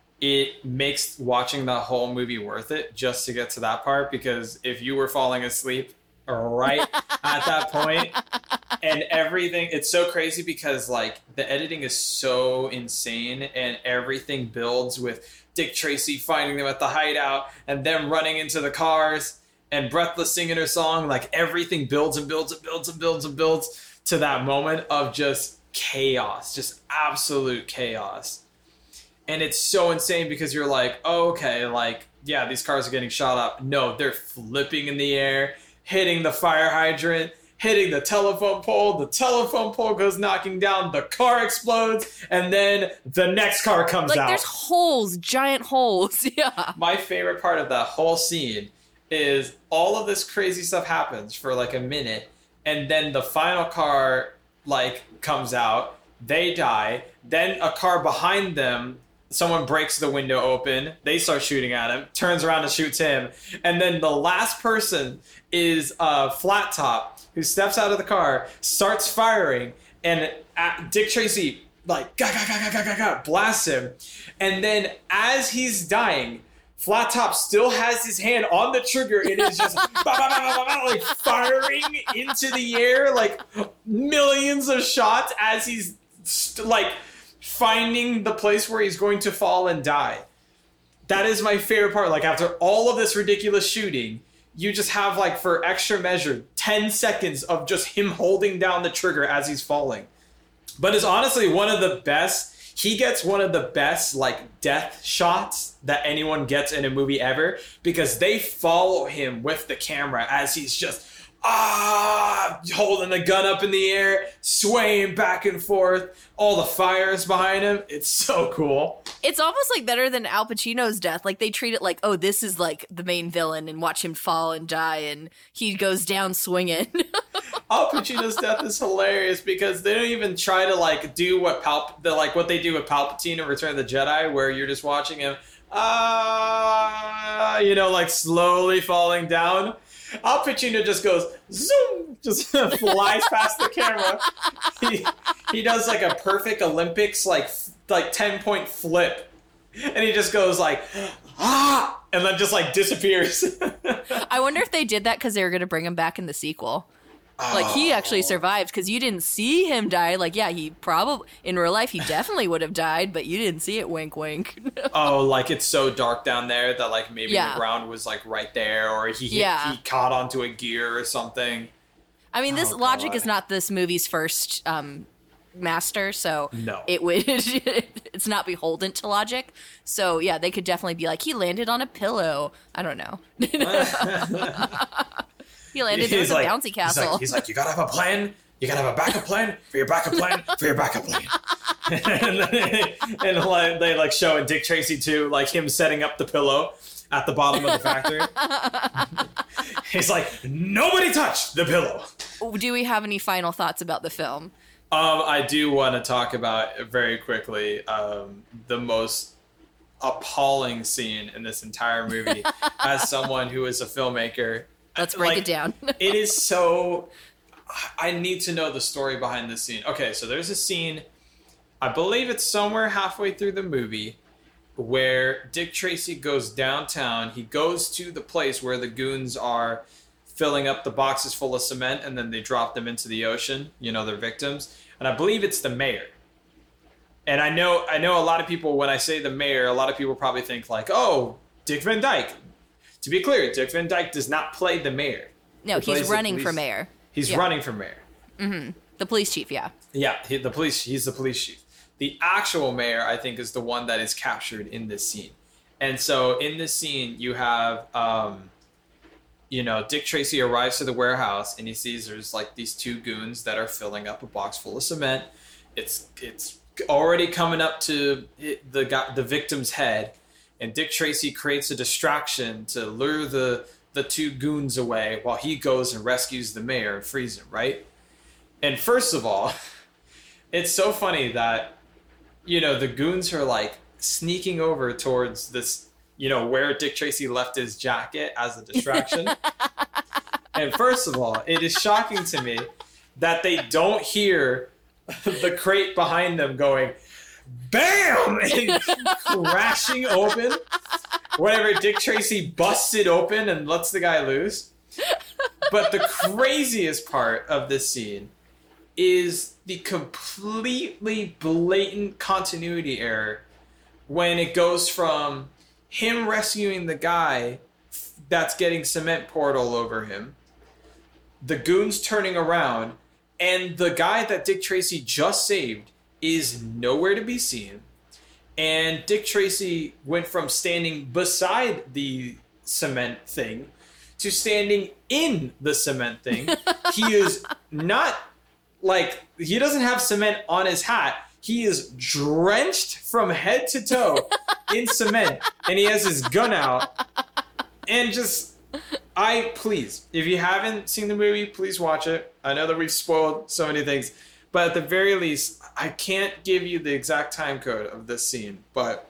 it makes watching the whole movie worth it just to get to that part, because if you were falling asleep right at that point and everything, it's so crazy because like the editing is so insane and everything builds with Dick Tracy finding them at the hideout and them running into the cars and Breathless singing her song. Like everything builds and builds and builds and builds and builds to that moment of just chaos, just absolute chaos. And it's so insane because you're like, oh, okay, like, yeah, these cars are getting shot up. No, they're flipping in the air, hitting the fire hydrant, hitting the telephone pole. The telephone pole goes knocking down. The car explodes. And then the next car comes like, out. Like, there's holes, giant holes. Yeah. My favorite part of that whole scene is all of this crazy stuff happens for like a minute. And then the final car, like, comes out. They die. Then a car behind them, someone breaks the window open. They start shooting at him. Turns around and shoots him. And then the last person is uh, Flat Top, who steps out of the car, starts firing, and uh, Dick Tracy, like, ga, ga, ga, ga, ga, ga, ga, blasts him. And then as he's dying, Flat Top still has his hand on the trigger and is just bah, bah, bah, bah, bah, like firing into the air, like millions of shots as he's st- like finding the place where he's going to fall and die. That is my favorite part. Like after all of this ridiculous shooting, you just have like for extra measure ten seconds of just him holding down the trigger as he's falling. But it's honestly one of the best. He gets one of the best like death shots that anyone gets in a movie ever, because they follow him with the camera as he's just ah holding the gun up in the air, swaying back and forth, all the fires behind him. It's so cool. It's almost like better than Al Pacino's death. Like they treat it like, oh, this is like the main villain, and watch him fall and die, and he goes down swinging. Al Pacino's death is hilarious because they don't even try to like do what Pal the like what they do with Palpatine in Return of the Jedi, where you're just watching him, ah, uh, you know, like slowly falling down. Al Pacino just goes zoom, just flies past the camera. He he does like a perfect Olympics like like ten point flip, and he just goes like ah, and then just like disappears. I wonder if they did that because they were going to bring him back in the sequel. Like, he actually survived because you didn't see him die. Like, yeah, he probably, in real life, he definitely would have died, but you didn't see it, wink, wink. Oh, like, it's so dark down there that, like, maybe yeah. the ground was, like, right there, or he yeah. he caught onto a gear or something. I mean, this oh, logic God. is not this movie's first um, master, so no. it would it's not beholden to logic. So, yeah, they could definitely be like, he landed on a pillow. I don't know. He landed there with like, a bouncy castle. He's like, he's like, you gotta have a plan. You gotta have a backup plan for your backup plan for your backup plan. and then, and like, they like show in Dick Tracy too, like him setting up the pillow at the bottom of the factory. He's like, nobody touch the pillow. Do we have any final thoughts about the film? Um, I do want to talk about very quickly um, the most appalling scene in this entire movie. As someone who is a filmmaker. Let's break like, it down. It is so... I need to know the story behind this scene. Okay, so there's a scene, I believe it's somewhere halfway through the movie, where Dick Tracy goes downtown. He goes to the place where the goons are filling up the boxes full of cement, and then they drop them into the ocean, you know, their victims. And I believe it's the mayor. And I know I know a lot of people, when I say the mayor, a lot of people probably think like, oh, Dick Van Dyke. To be clear, Dick Van Dyke does not play the mayor. No, He he's plays the running police- for mayor. He's Yeah. running for mayor. The police chief, yeah. Yeah, he, the police. He's the police chief. The actual mayor, I think, is the one that is captured in this scene. And so in this scene, you have, um, you know, Dick Tracy arrives to the warehouse and he sees there's like these two goons that are filling up a box full of cement. It's it's already coming up to hit the guy, the victim's head, and Dick Tracy creates a distraction to lure the the two goons away while he goes and rescues the mayor and frees him, right? And first of all, it's so funny that, you know, the goons are like sneaking over towards this, you know, where Dick Tracy left his jacket as a distraction. And first of all, it is shocking to me that they don't hear the crate behind them going, BAM! And crashing open whenever Dick Tracy busts it open and lets the guy loose. But the craziest part of this scene is the completely blatant continuity error when it goes from him rescuing the guy that's getting cement poured all over him, the goons turning around, and the guy that Dick Tracy just saved is nowhere to be seen. And Dick Tracy went from standing beside the cement thing to standing in the cement thing. He is not like, he doesn't have cement on his hat. He is drenched from head to toe in cement, and he has his gun out. And just, I, please, if you haven't seen the movie, please watch it. I know that we've spoiled so many things, but at the very least, I can't give you the exact time code of this scene, but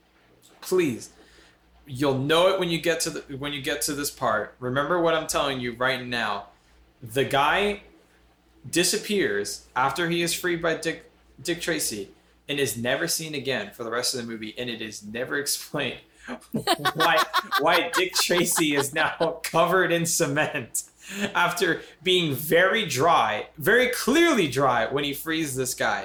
please, you'll know it when you get to the, when you get to this part. Remember what I'm telling you right now. The guy disappears after he is freed by Dick Dick Tracy and is never seen again for the rest of the movie, and it is never explained why why Dick Tracy is now covered in cement after being very dry, very clearly dry when he frees this guy.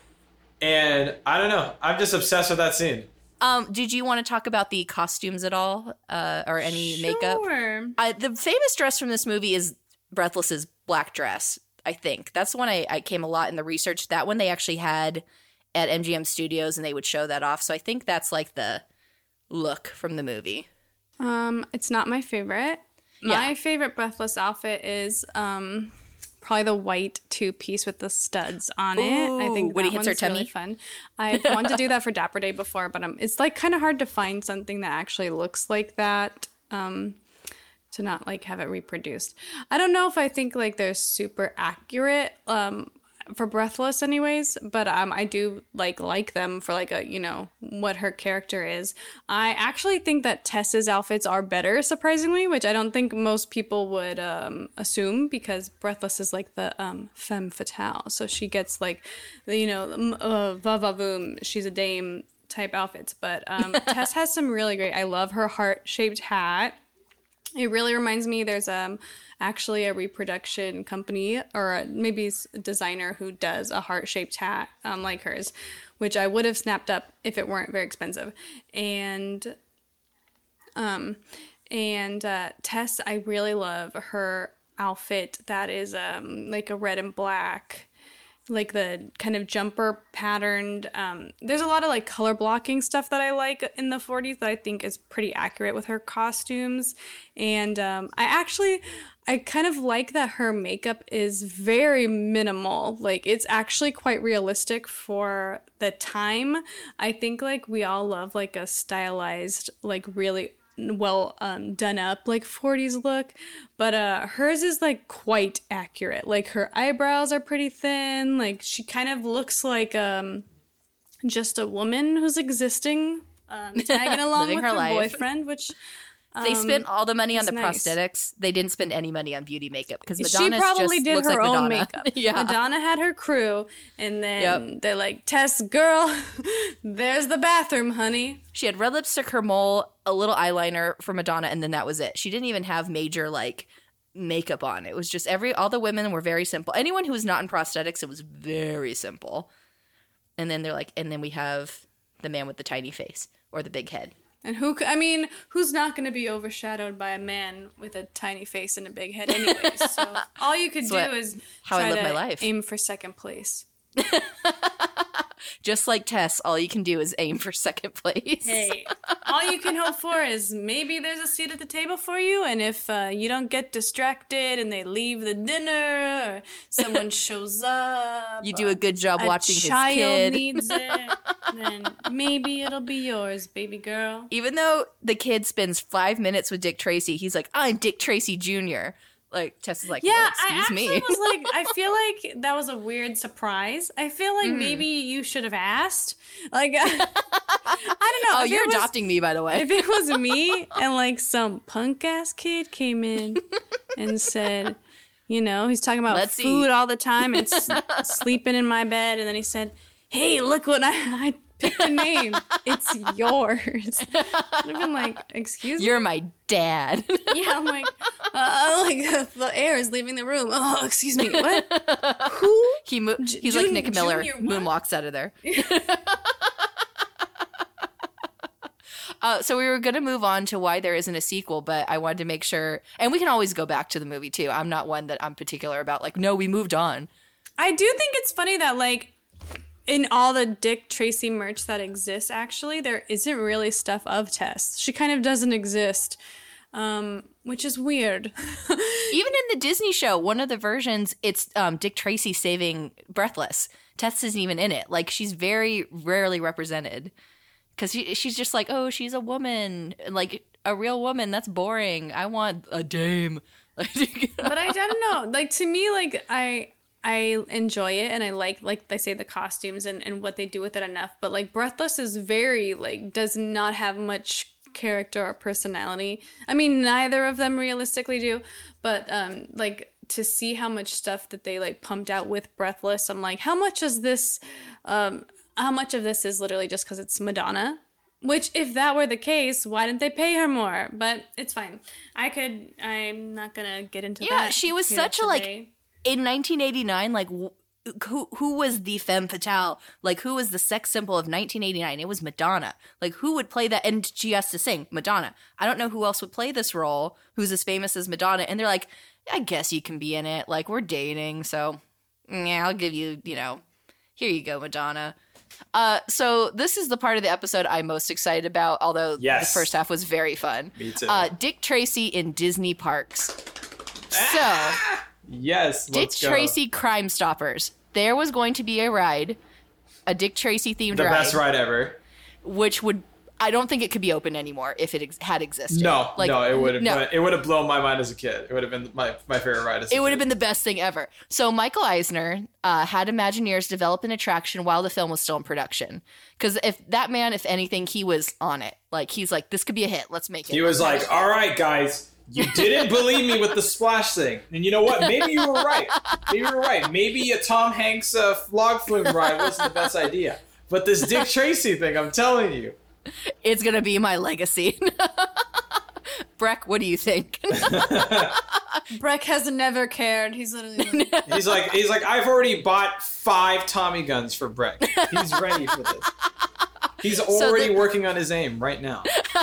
And I don't know, I'm just obsessed with that scene. Um, did you want to talk about the costumes at all, uh, or any makeup? Sure. Uh, the famous dress from this movie is Breathless's black dress, I think. That's the one I, I came a lot in the research. That one they actually had at M G M Studios, and they would show that off. So I think that's like the look from the movie. Um, it's not my favorite. Yeah. My favorite Breathless outfit is um probably the white two-piece with the studs on it. I Ooh, think when that he hits her one's really tummy. fun. I wanted to do that for Dapper Day before, but um, it's like kind of hard to find something that actually looks like that. Um, to not like have it reproduced. I don't know if I think like they're super accurate um for Breathless anyways, but um I do like like them for like a, you know, what her character is. I actually think that Tess's outfits are better, surprisingly, which I don't think most people would um assume, because Breathless is like the um femme fatale, so she gets like the, you know, um, uh, va va boom, she's a dame type outfits. But um Tess has some really great, I love her heart-shaped hat. It really reminds me, there's um actually a reproduction company, or a, maybe a designer who does a heart-shaped hat um, like hers, which I would have snapped up if it weren't very expensive. And um, and uh, Tess, I really love her outfit that is um like a red and black, like the kind of jumper patterned. Um, there's a lot of like color blocking stuff that I like in the forties that I think is pretty accurate with her costumes. And um, I actually, I kind of like that her makeup is very minimal. Like it's actually quite realistic for the time. I think like we all love like a stylized, like really well um done up like forties look, but uh hers is like quite accurate. Like her eyebrows are pretty thin, like she kind of looks like um just a woman who's existing, um tagging along Living with her her, life. boyfriend, which They um, spent all the money on it's the nice. prosthetics. They didn't spend any money on beauty makeup because she Madonna probably just did looks her like own Madonna. makeup. Yeah. Madonna had her crew, and then Yep. they're like, Tess, girl, there's the bathroom, honey. She had red lipstick, her mole, a little eyeliner for Madonna, and then that was it. She didn't even have major like makeup on. It was just every all the women were very simple. Anyone who was not in prosthetics, it was very simple. And then they're like, and then we have the man with the tiny face or the big head. And who, c- I mean, who's not going to be overshadowed by a man with a tiny face and a big head anyways? So all you could do what- is how I try live to my life. aim for second place. Just like Tess, all you can do is aim for second place. Hey, all you can hope for is maybe there's a seat at the table for you, and if uh, you don't get distracted and they leave the dinner, or someone shows up, You do a good job a watching his child kid. needs it, then maybe it'll be yours, baby girl. Even though the kid spends five minutes with Dick Tracy, he's like, I'm Dick Tracy Junior Like, Tess is like, Yeah, well, I excuse actually me. was like, I feel like that was a weird surprise. I feel like Mm. maybe you should have asked. Like, I don't know. Oh, if you're it was- adopting me, by the way. If it was me and like some punk ass kid came in and said, you know, he's talking about Let's food eat. all the time and s- sleeping in my bed, and then he said, "Hey, look what I, I picked a name. It's yours." I've been like, "Excuse me." You're my dad. Yeah, I'm like, uh, like the air is leaving the room. Oh, excuse me. What? Who? he mo- He's like Jun- Nick Miller, Junior what? moonwalks out of there. Uh, so we were going to move on to why there isn't a sequel, but I wanted to make sure, and we can always go back to the movie too. I'm not one that I'm particular about, like, no, we moved on. I do think it's funny that like in all the Dick Tracy merch that exists, actually, there isn't really stuff of Tess. She kind of doesn't exist, um, which is weird. Even in the Disney show, one of the versions, it's um, Dick Tracy saving Breathless. Tess isn't even in it. Like, she's very rarely represented. Because she, she's just like, oh, she's a woman. Like, a real woman, that's boring. I want a dame. But I, I don't know. Like, to me, like, I I enjoy it, and I like, like they say, the costumes and, and what they do with it enough. But, like, Breathless is very, like, does not have much character or personality. I mean, neither of them realistically do. But, um, like, to see how much stuff that they, like, pumped out with Breathless, I'm like, how much is this... Um, how much of this is literally just because it's Madonna? Which, if that were the case, why didn't they pay her more? But it's fine. I could, I'm not going to get into Yeah, that. she was here such a, like, today. in nineteen eighty-nine, like, wh- who who was the femme fatale? Like, who was the sex symbol of nineteen eighty-nine? It was Madonna. Like, who would play that? And she has to sing Madonna. I don't know who else would play this role who's as famous as Madonna. And they're like, I guess you can be in it. Like, we're dating, so yeah, I'll give you, you know, here you go, Madonna. Uh, so this is the part of the episode I'm most excited about, although Yes. the first half was very fun. Me too. Uh, Dick Tracy in Disney parks. So, Yes, Dick let's go. Tracy Crime Stoppers. There was going to be a ride, a Dick Tracy themed The ride, best ride ever. which would, I don't think it could be open anymore if it ex- had existed. No, Like, no, it would have. no. It would have blown my mind as a kid. It would have been my, my favorite ride as a It would have kid. been the best thing ever. So Michael Eisner uh, had Imagineers develop an attraction while the film was still in production. Because if that man, if anything, he was on it. Like, he's like, this could be a hit. Let's make it. He was like, "All right, guys, you didn't believe me with the splash thing, and you know what? Maybe you were right. Maybe you were right. Maybe a Tom Hanks uh, log flume ride wasn't the best idea. But this Dick Tracy thing, I'm telling you." It's going to be my legacy. Breck, what do you think? Breck has never cared. He's literally like, He's like, he's like, I've already bought five Tommy guns for Breck. He's ready for this. He's already the- working on his aim right now.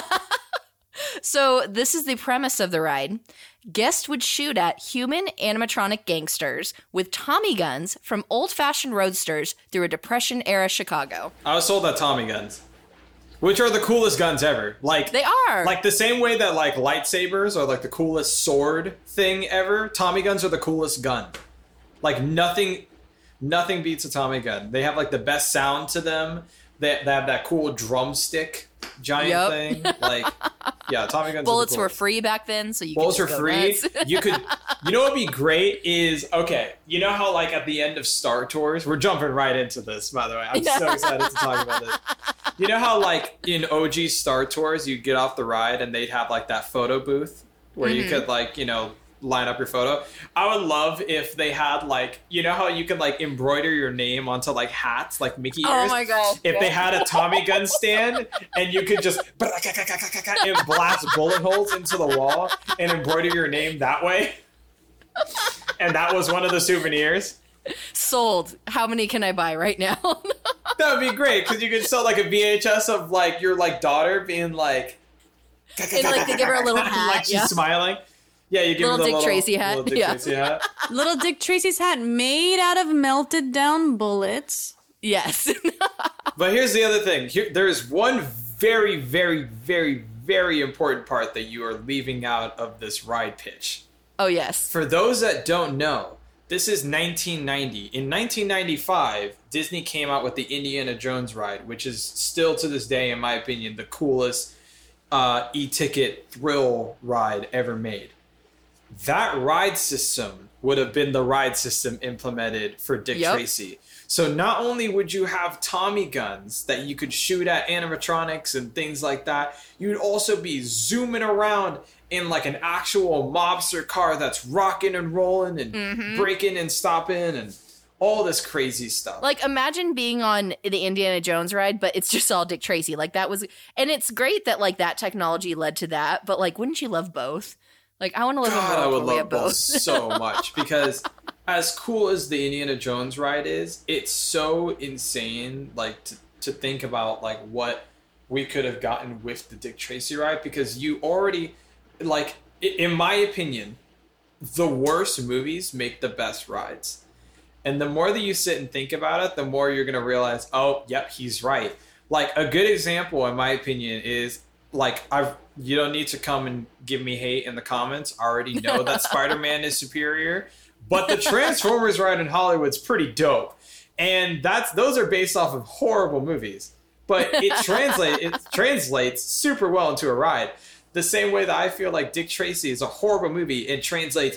So this is the premise of the ride. Guests would shoot at human animatronic gangsters with Tommy guns from old-fashioned roadsters through a Depression-era Chicago. I was sold that Tommy guns, which are the coolest guns ever. Like They are. Like the same way that like lightsabers are like the coolest sword thing ever. Tommy guns are the coolest gun. Like nothing, nothing beats a Tommy gun. They have like the best sound to them. They, they have that cool drumstick giant Yep. thing. Like, yeah, Tommy guns. Bullets are the were coolest. free back then, so you Bullets could were just go free. nuts. You could, you know, what would be great is okay. You know how like at the end of Star Tours, we're jumping right into this. By the way, I'm so excited to talk about this. You know how like in O G Star Tours, you get off the ride and they'd have like that photo booth where Mm-hmm. you could like you know line up your photo. I would love if they had like you know how you can like embroider your name onto like hats like Mickey ears. Oh my God. If they had a Tommy gun stand and you could just and blast bullet holes into the wall and embroider your name that way. And that was one of the souvenirs. Sold. How many can I buy right now? That would be great because you could sell like a V H S of like your like daughter being like, and like they give her a little hat, like she's yeah. smiling. Yeah, you give little her the Dick little Tracy hat. Little Dick Yeah. Tracy hat. Little Dick Tracy's hat made out of melted down bullets. Yes. But here's the other thing. Here, there is one very, very, very, very important part that you are leaving out of this ride pitch. Oh, yes. For those that don't know, this is nineteen ninety. In nineteen ninety-five, Disney came out with the Indiana Jones ride, which is still to this day, in my opinion, the coolest uh, e-ticket thrill ride ever made. That ride system would have been the ride system implemented for Dick Yep. Tracy. So not only would you have Tommy guns that you could shoot at animatronics and things like that, you'd also be zooming around in like an actual mobster car that's rocking and rolling and Mm-hmm. breaking and stopping and all this crazy stuff. Like, imagine being on the Indiana Jones ride, but it's just all Dick Tracy. Like, that was, and it's great that like that technology led to that. But like, wouldn't you love both? Like, I want to live God, in a I world would where we love have both. both so much because as cool as the Indiana Jones ride is, it's so insane like to, to think about like what we could have gotten with the Dick Tracy ride because you already like i- in my opinion the worst movies make the best rides. And the more that you sit and think about it, the more you're going to realize, oh, yep, he's right. Like a good example in my opinion is like I've you don't need to come and give me hate in the comments. I already know that Spider-Man is superior, but the Transformers ride in Hollywood's pretty dope. And that's those are based off of horrible movies. But it translate it translates super well into a ride. The same way that I feel like Dick Tracy is a horrible movie, it translates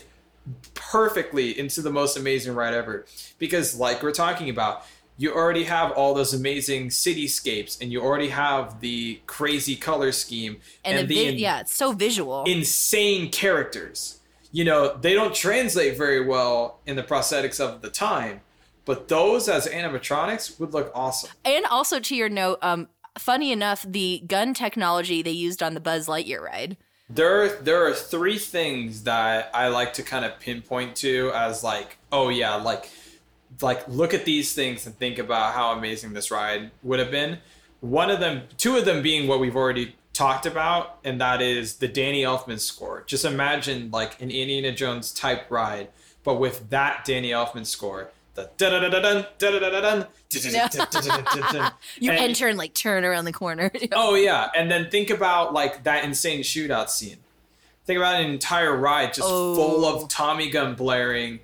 perfectly into the most amazing ride ever. Because like we're talking about, you already have all those amazing cityscapes and you already have the crazy color scheme And, and, the, the vi- in- yeah, it's so visual. insane characters. You know, they don't translate very well in the prosthetics of the time, but those as animatronics would look awesome. And also to your note, um, funny enough, the gun technology they used on the Buzz Lightyear ride. There are, there are three things that I like to kind of pinpoint to as like, oh yeah, like like look at these things and think about how amazing this ride would have been. One of them, two of them being what we've already talked about, and that is the Danny Elfman score. Just imagine like an Indiana Jones type ride, but with that Danny Elfman score. The da-da-da-da-dun, da-da-da-da-dun, da-da-da-da-da-da-da-dun. You And- enter and like turn around the corner. Oh yeah, and then think about like that insane shootout scene. Think about an entire ride just Oh. full of Tommy gun blaring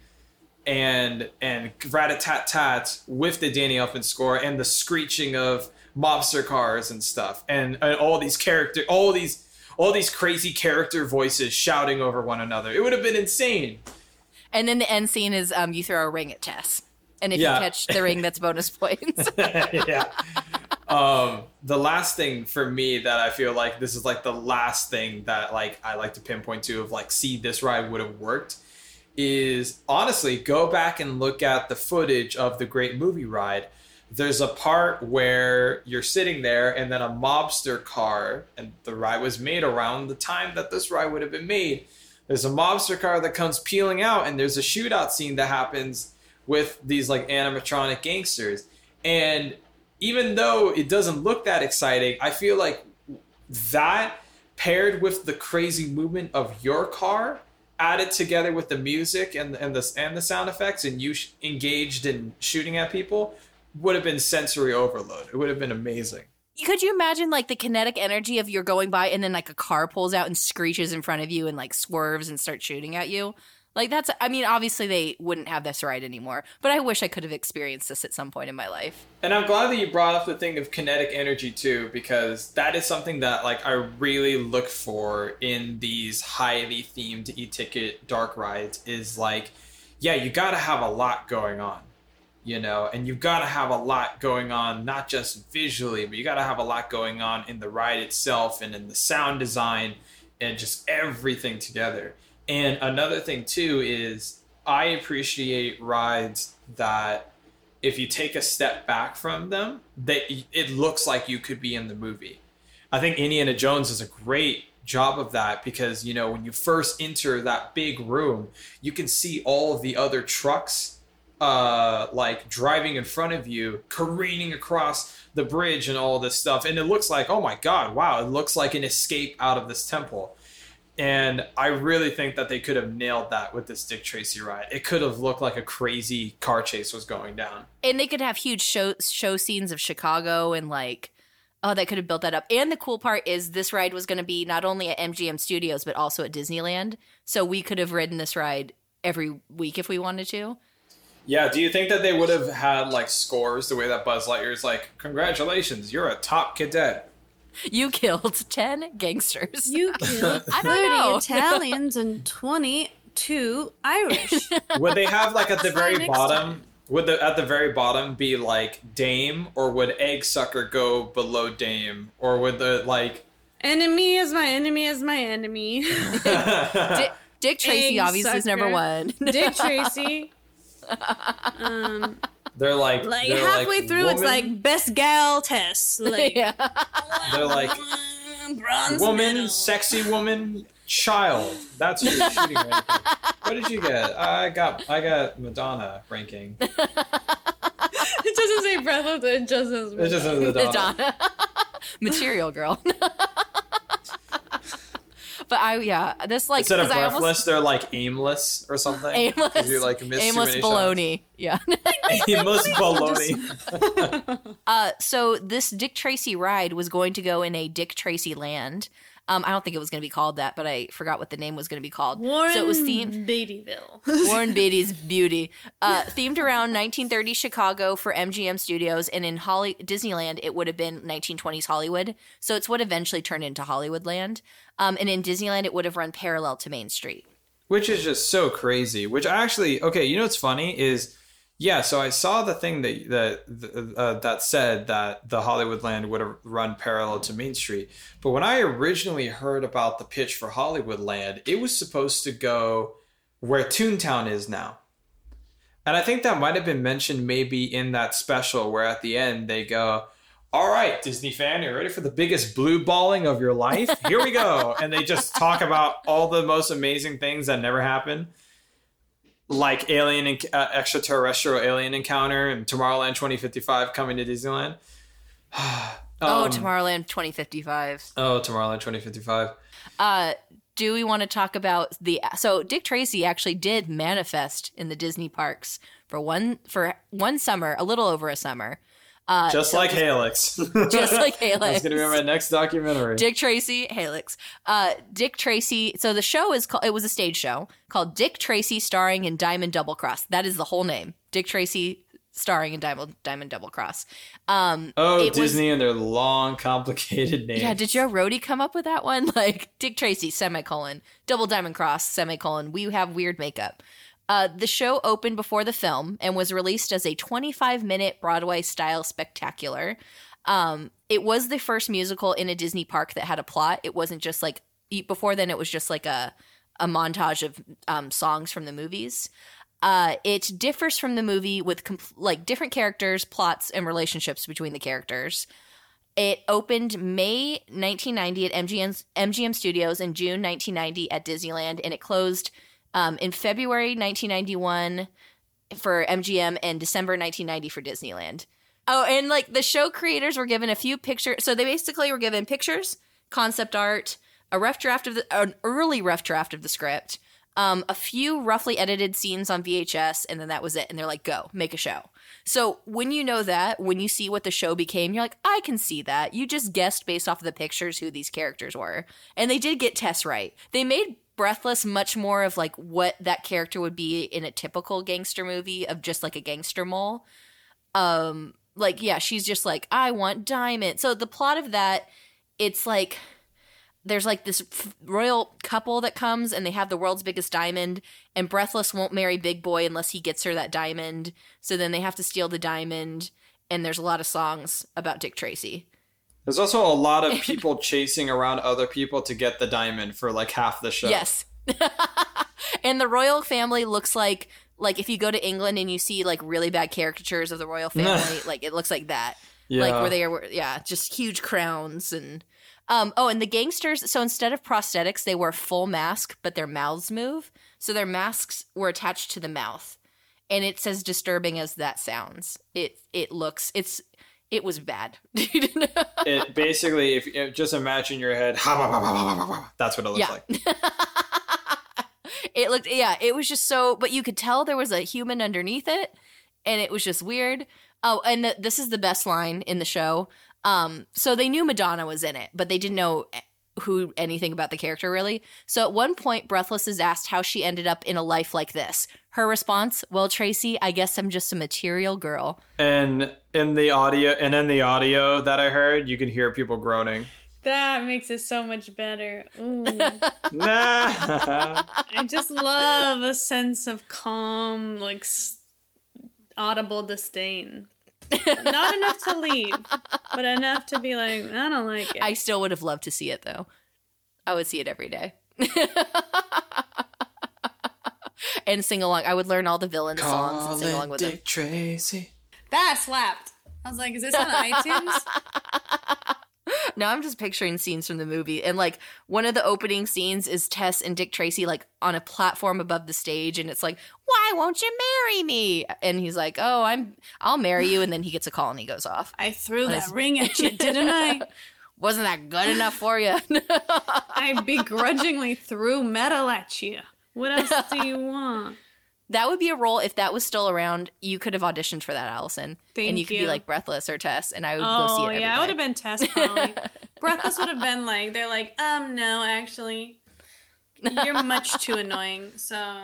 and and rat-a-tat-tat with the Danny Elfman score and the screeching of mobster cars and stuff, and, and all these character, all these all these crazy character voices shouting over one another. It would have been insane. And then the end scene is um, you throw a ring at Tess. And if Yeah. you catch the ring, that's bonus points. Yeah. Um, the last thing for me that I feel like this is like the last thing that like I like to pinpoint to of like, see, this ride would have worked is honestly go back and look at the footage of the Great Movie Ride. There's a part where you're sitting there and then a mobster car, and the ride was made around the time that this ride would have been made. There's a mobster car that comes peeling out and there's a shootout scene that happens with these like animatronic gangsters. And even though it doesn't look that exciting, I feel like that paired with the crazy movement of your car, added together with the music and and the and the sound effects, and you sh- engaged in shooting at people, would have been sensory overload. It would have been amazing. Could you imagine like the kinetic energy of you're going by and then like a car pulls out and screeches in front of you and like swerves and starts shooting at you? Like that's, I mean, obviously they wouldn't have this ride anymore, but I wish I could have experienced this at some point in my life. And I'm glad that you brought up the thing of kinetic energy too, because that is something that like I really look for in these highly themed e-ticket dark rides is like, yeah, you got to have a lot going on, you know, and you've got to have a lot going on, not just visually, but you got to have a lot going on in the ride itself and in the sound design and just everything together. And another thing too is I appreciate rides that if you take a step back from them, that it looks like you could be in the movie. I think Indiana Jones does a great job of that because, you know, when you first enter that big room, you can see all of the other trucks uh, like driving in front of you, careening across the bridge and all this stuff. And it looks like, oh my God, wow, it looks like an escape out of this temple. And I really think that they could have nailed that with this Dick Tracy ride. It could have looked like a crazy car chase was going down. And they could have huge show show scenes of Chicago and like, oh, they could have built that up. And the cool part is this ride was going to be not only at M G M Studios, but also at Disneyland. So we could have ridden this ride every week if we wanted to. Yeah, do you think that they would have had like scores the way that Buzz Lightyear's like, congratulations, you're a top cadet. You killed ten gangsters. You killed I don't thirty know. Italians and twenty-two Irish. Would they have like at the very Next bottom, would the at the very bottom be like Dame, or would Egg Sucker go below Dame? Or would the like Enemy is my enemy is my enemy. Dick, Dick Tracy Egg obviously is number sucker. one. Dick Tracy. Um, they're like like they're halfway like, through, it's woman- like best gal test. Like, yeah. they're like bronze woman, medal. sexy woman, child. That's your shooting ranking. What did you get? I got I got Madonna ranking. It doesn't say breathless. It just says. It just says Madonna. Madonna. Material girl. But I, yeah, this like Instead of 'cause I breathless, almost, they're like aimless or something. aimless, 'Cause you, like, miss too aimless many baloney. Yeah. shots. Aimless baloney. Uh, so this Dick Tracy ride was going to go in a Dick Tracy land. Um, I don't think it was going to be called that, but I forgot what the name was going to be called. Warren so it was themed Beattyville. Warren Beatty's Beauty. Uh, themed around nineteen thirties Chicago for M G M Studios, and in Holly- Disneyland it would have been nineteen twenties Hollywood. So it's what eventually turned into Hollywoodland. Um, and in Disneyland it would have run parallel to Main Street. Which is just so crazy. Which I actually, okay, you know what's funny is, yeah, so I saw the thing that that uh, that said that the Hollywoodland would have run parallel to Main Street. But when I originally heard about the pitch for Hollywoodland, it was supposed to go where Toontown is now. And I think that might have been mentioned maybe in that special where at the end they go, all right, Disney fan, you're ready for the biggest blue balling of your life? Here we go. And they just talk about all the most amazing things that never happened. Like alien, and uh, extraterrestrial alien encounter and Tomorrowland twenty fifty-five coming to Disneyland. oh, Um, Tomorrowland twenty fifty-five. Oh, Tomorrowland twenty fifty-five. Uh, do we want to talk about the so Dick Tracy actually did manifest in the Disney parks for one for one summer, a little over a summer. Uh, Just so like Halix. just like Halix. That's going to be my next documentary. Dick Tracy, Halix. Uh, Dick Tracy. So the show is called. It was a stage show called Dick Tracy, starring in Diamond Double Cross. That is the whole name. Dick Tracy, starring in Diamond Diamond Double Cross. Um, oh, it was- Disney and their long, complicated names. Yeah, did Joe Rohde come up with that one? Like Dick Tracy, semicolon, Double Diamond Cross, semicolon, we have weird makeup. Uh, the show opened before the film and was released as a twenty-five minute Broadway-style spectacular. Um, it was the first musical in a Disney park that had a plot. It wasn't just like, before then it was just like a, a montage of um, songs from the movies. Uh, it differs from the movie with compl- like different characters, plots, and relationships between the characters. It opened May nineteen ninety at M G M, M G M Studios and June nineteen ninety at Disneyland, and it closed um, in February nineteen ninety-one for M G M and December nineteen ninety for Disneyland. Oh, and like the show creators were given a few pictures. So they basically were given pictures, concept art, a rough draft of the, an early rough draft of the script, um, a few roughly edited scenes on V H S, and then that was it. And they're like, go, make a show. So when you know that, when you see what the show became, you're like, I can see that. You just guessed based off of the pictures who these characters were. And they did get Tess right. They made Breathless much more of like what that character would be in a typical gangster movie of just like a gangster mole. Um, like, yeah, she's just like, I want diamond. So the plot of that, it's like, there's like this f- royal couple that comes and they have the world's biggest diamond, and Breathless won't marry Big Boy unless he gets her that diamond. So then they have to steal the diamond, and there's a lot of songs about Dick Tracy. There's also a lot of people chasing around other people to get the diamond for like half the show. Yes. And the royal family looks like, like if you go to England and you see like really bad caricatures of the royal family, like it looks like that. Yeah. Like where they are, yeah, just huge crowns and... Um, oh, and the gangsters, so instead of prosthetics, they wear full mask, but their mouths move. So their masks were attached to the mouth. And it's as disturbing as that sounds. It it looks it's it was bad. It basically, if you just imagine your head, that's what it looks Yeah. like. It looked, yeah, it was just so, but you could tell there was a human underneath it, and it was just weird. Oh, and the, this is the best line in the show. Um, so they knew Madonna was in it, but they didn't know who anything about the character really. So at one point, Breathless is asked how she ended up in a life like this. Her response, "Well, Tracy, I guess I'm just a material girl." And in the audio, and in the audio that I heard, you could hear people groaning. That makes it so much better. Ooh. Nah. I just love a sense of calm, like s- audible disdain. Not enough to leave, but enough to be like, I don't like it. I still would have loved to see it, though. I would see it every day. And sing along. I would learn all the villain songs and sing along with them. Dick Tracy. That slapped. I was like, is this on iTunes? Now I'm just picturing scenes from the movie. And like one of the opening scenes is Tess and Dick Tracy like on a platform above the stage, and it's like, "Why won't you marry me?" And he's like, "Oh, I'm I'll marry you." And then he gets a call and he goes off. I threw that ring at you, didn't I? Wasn't that good enough for you? I begrudgingly threw metal at you. What else do you want? That would be a role if that was still around. You could have auditioned for that, Allison. Thank and you could you. be like Breathless or Tess, and I would go see it Oh, every yeah, I day. would have been Tess probably. Breathless would have been like, they're like, um, no, actually, you're much too annoying, so.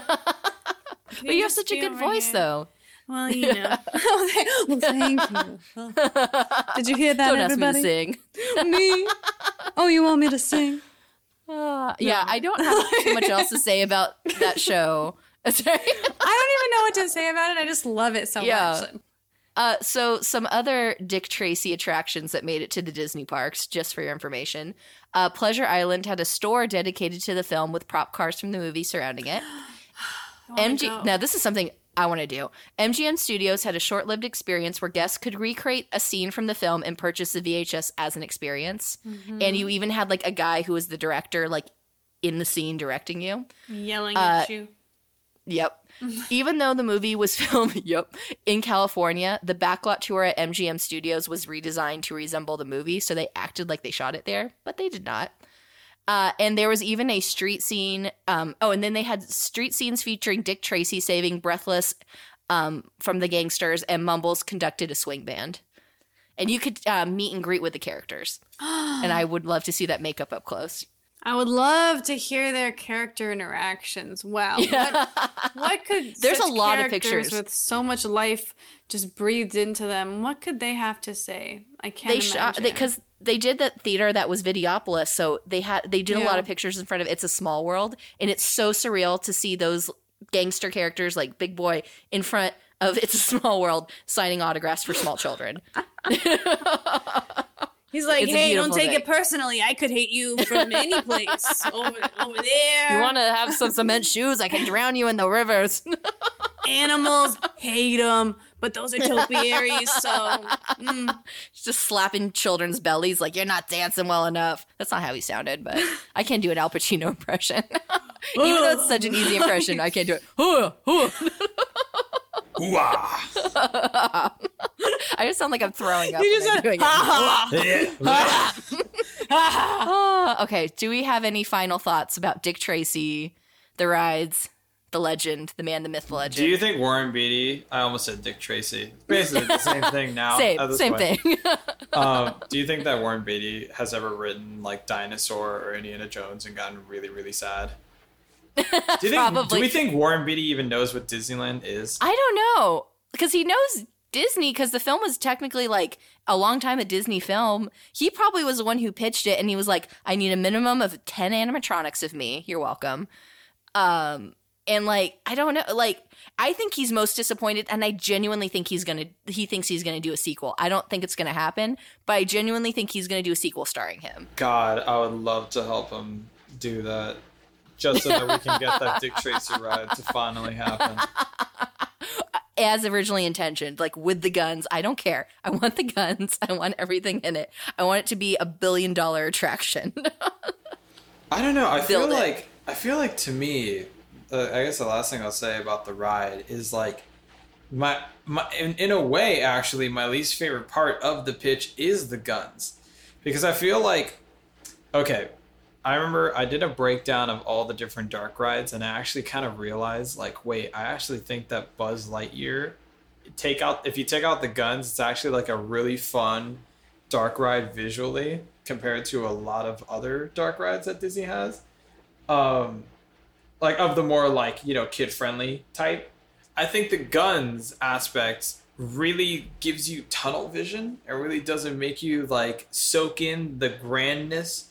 But you have such a good voice, though. Well, you know. Well, thank you. Did you hear that, Don't ask everybody? me to sing. Me? Oh, you want me to sing? Uh, yeah, I don't have too much else to say about that show. Sorry. I don't even know what to say about it. I just love it so Yeah. much. Uh, so some other Dick Tracy attractions that made it to the Disney parks, just for your information. Uh, Pleasure Island had a store dedicated to the film with prop cars from the movie surrounding it. M G go. Now, this is something I want to do. M G M Studios had a short-lived experience where guests could recreate a scene from the film and purchase the V H S as an experience. And you even had like a guy who was the director, like in the scene directing you. Yelling Uh, at you. Yep. Even though the movie was filmed, yep, in California, the backlot tour at M G M Studios was redesigned to resemble the movie, so they acted like they shot it there, but they did not. Uh, and there was even a street scene. Um, oh, and then they had street scenes featuring Dick Tracy saving Breathless um, from the gangsters, and Mumbles conducted a swing band. And you could uh, meet and greet with the characters. And I would love to see that makeup up close. I would love to hear their character interactions. Wow. What, what could There's such a lot of characters pictures. with so much life just breathed into them? What could they have to say? I can't They imagine. shot because they, did that theater that was Videopolis, so they had they did a lot Yeah. of pictures in front of It's a Small World, and it's so surreal to see those gangster characters like Big Boy in front of It's a Small World signing autographs for small children. He's like, It's a hey, don't beautiful take thing. it personally. I could hate you from any place over over there. You want to have some cement shoes? I can drown you in the rivers. Animals hate them, but those are topiaries, so mm. Just slapping children's bellies like you're not dancing well enough. That's not how he sounded, but I can't do an Al Pacino impression. Even though it's such an easy impression, I can't do it. Huh, huh. Hoo-ah. I just sound like I'm throwing up. You when just I'm said, doing it. Yeah. Ah, okay, do we have any final thoughts about Dick Tracy, the rides, the legend, the man, the myth, the legend? Do you think Warren Beatty? I almost said Dick Tracy. Basically the same thing now. same, at this same point. thing. um, do you think that Warren Beatty has ever written like Dinosaur or Indiana Jones and gotten really, really sad? Do you think? Probably. Do we think Warren Beatty even knows what Disneyland is? I don't know, because he knows Disney, because the film was technically like a long time a Disney film. He probably was the one who pitched it, and he was like, I need a minimum of ten animatronics of me. You're welcome. Um, and like, I don't know, like, I think he's most disappointed, and I genuinely think he's gonna, he thinks he's gonna do a sequel. I don't think it's gonna happen, but I genuinely think he's gonna do a sequel starring him. God, I would love to help him do that, just so that we can get that Dick Tracy ride to finally happen. As originally intentioned, like with the guns. I don't care. I want the guns. I want everything in it. I want it to be a billion dollar attraction. I don't know. I feel Build it. like I feel like to me, uh, I guess the last thing I'll say about the ride is like my my in, in a way actually my least favorite part of the pitch is the guns, because I feel like okay, I remember I did a breakdown of all the different dark rides, and I actually kind of realized like wait, I actually think that Buzz Lightyear take out if you take out the guns, it's actually like a really fun dark ride visually compared to a lot of other dark rides that Disney has. Um, like of the more like, you know, kid friendly type. I think the guns aspect really gives you tunnel vision. It really doesn't make you like soak in the grandness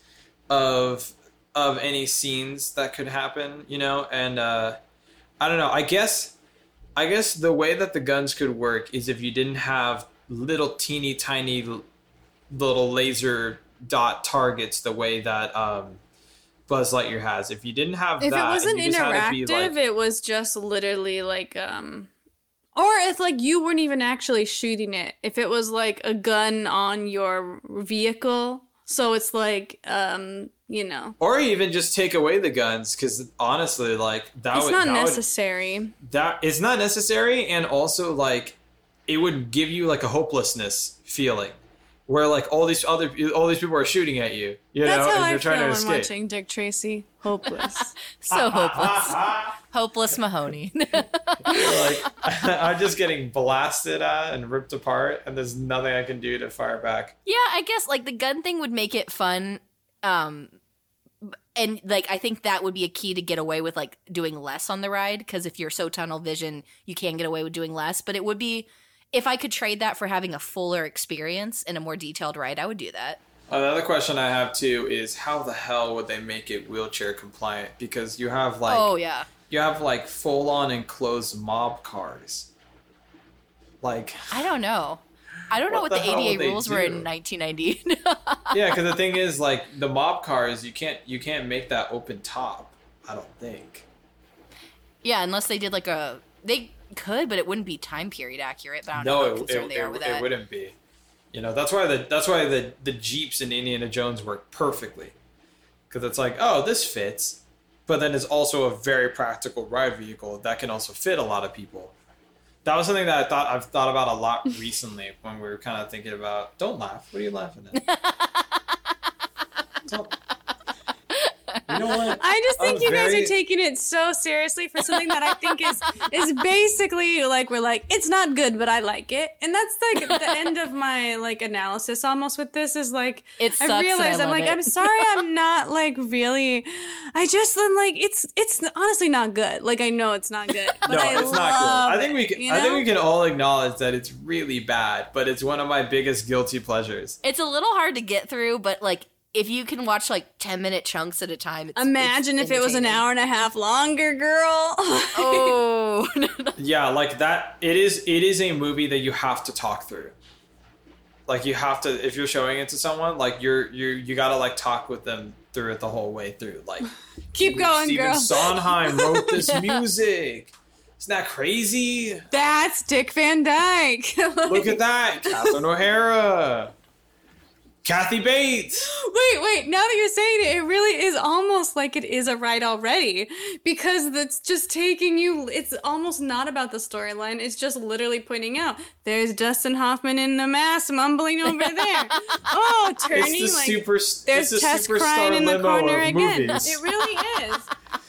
of of any scenes that could happen, you know? And uh, I don't know. I guess I guess the way that the guns could work is if you didn't have little teeny tiny little laser dot targets the way that um, Buzz Lightyear has. If you didn't have if that, it wasn't interactive, like, it was just literally like, um, or if like you weren't even actually shooting it. If it was like a gun on your vehicle, so it's like, um, you know, or even just take away the guns, because honestly, like that it's would not that necessary. Would, that it's not necessary, and also like it would give you like a hopelessness feeling. Where like all these other all these people are shooting at you, you That's know, how and I you're trying feel to when escape. watching Dick Tracy. Hopeless. So hopeless. Hopeless Mahoney. Like I'm just getting blasted at and ripped apart, and there's nothing I can do to fire back. Yeah, I guess like the gun thing would make it fun. Um, and like I think that would be a key to get away with like doing less on the ride, because if you're so tunnel vision, you can get away with doing less. But it would be, if I could trade that for having a fuller experience and a more detailed ride, I would do that. Another question I have too is how the hell would they make it wheelchair compliant? Because you have like Oh yeah. you have like full on enclosed mob cars. Like I don't know. I don't know What what the the, hell A D A would they rules were do? in nineteen ninety. yeah, because the thing is like the mob cars, you can't you can't make that open top. I don't think. Yeah, unless they did like a they could, but it wouldn't be time period accurate. But I don't know No, how it, concerned it, they are it, with it that. wouldn't be. You know, that's why the that's why the the Jeeps in Indiana Jones work perfectly, because it's like, oh, this fits, but then it's also a very practical ride vehicle that can also fit a lot of people. That was something that I thought I've thought about a lot recently when we were kind of thinking about. Don't laugh. What are you laughing at? Don't. You know what? I just I think was you guys very- are taking it so seriously for something that I think is is basically like we're like, it's not good, but I like it, and that's like the end of my like analysis almost with this is like It sucks and I I realized I'm love like it. I'm sorry I'm not like really I just am like it's it's honestly not good. Like I know it's not good, but No, I it's not good. love I think we it, can. you I think know? we can all acknowledge that it's really bad, but it's one of my biggest guilty pleasures. It's a little hard to get through, but like if you can watch like ten minute chunks at a time, it's, Imagine it's if it was an entertaining. hour and a half longer, girl. Oh. Yeah, like that. It is. It is a movie that you have to talk through. Like you have to, if you're showing it to someone, like you're you you gotta like talk with them through it the whole way through. Like Keep going, Stephen girl. Sondheim wrote this music. Isn't that crazy? That's Dick Van Dyke. Look at that, Catherine O'Hara, Kathy Bates. Wait, wait. Now that you're saying it, it really is almost like it is a ride already because it's just taking you. It's almost not about the storyline. It's just literally pointing out there's Dustin Hoffman in the mask mumbling over there. Oh, turning It's the like super. there's it's the Tess superstar crying in the limo corner of again. movies. It really is.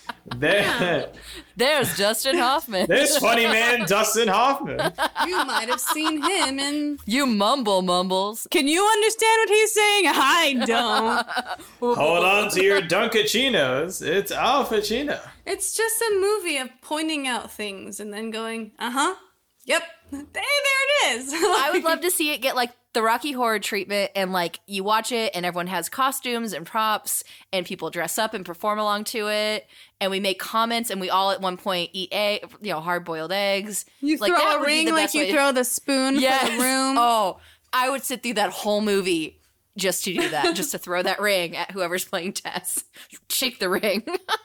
There, There's Justin Hoffman. there's funny man Dustin Hoffman. You might have seen him in. You mumble mumbles. Can you understand what he's saying? I don't. Hold on to your Dunkachinos. It's Al Pacino. It's just a movie of pointing out things and then going, uh huh, yep, hey, there it is. I would love to see it get like the Rocky Horror treatment, and like you watch it and everyone has costumes and props and people dress up and perform along to it, and we make comments and we all at one point eat egg, you know, hard boiled eggs. You Like, that throw would a be ring the like best you way to- throw the spoon Yes. for the room. Oh, I would sit through that whole movie just to do that, just to throw that ring at whoever's playing Tess. Shake the ring.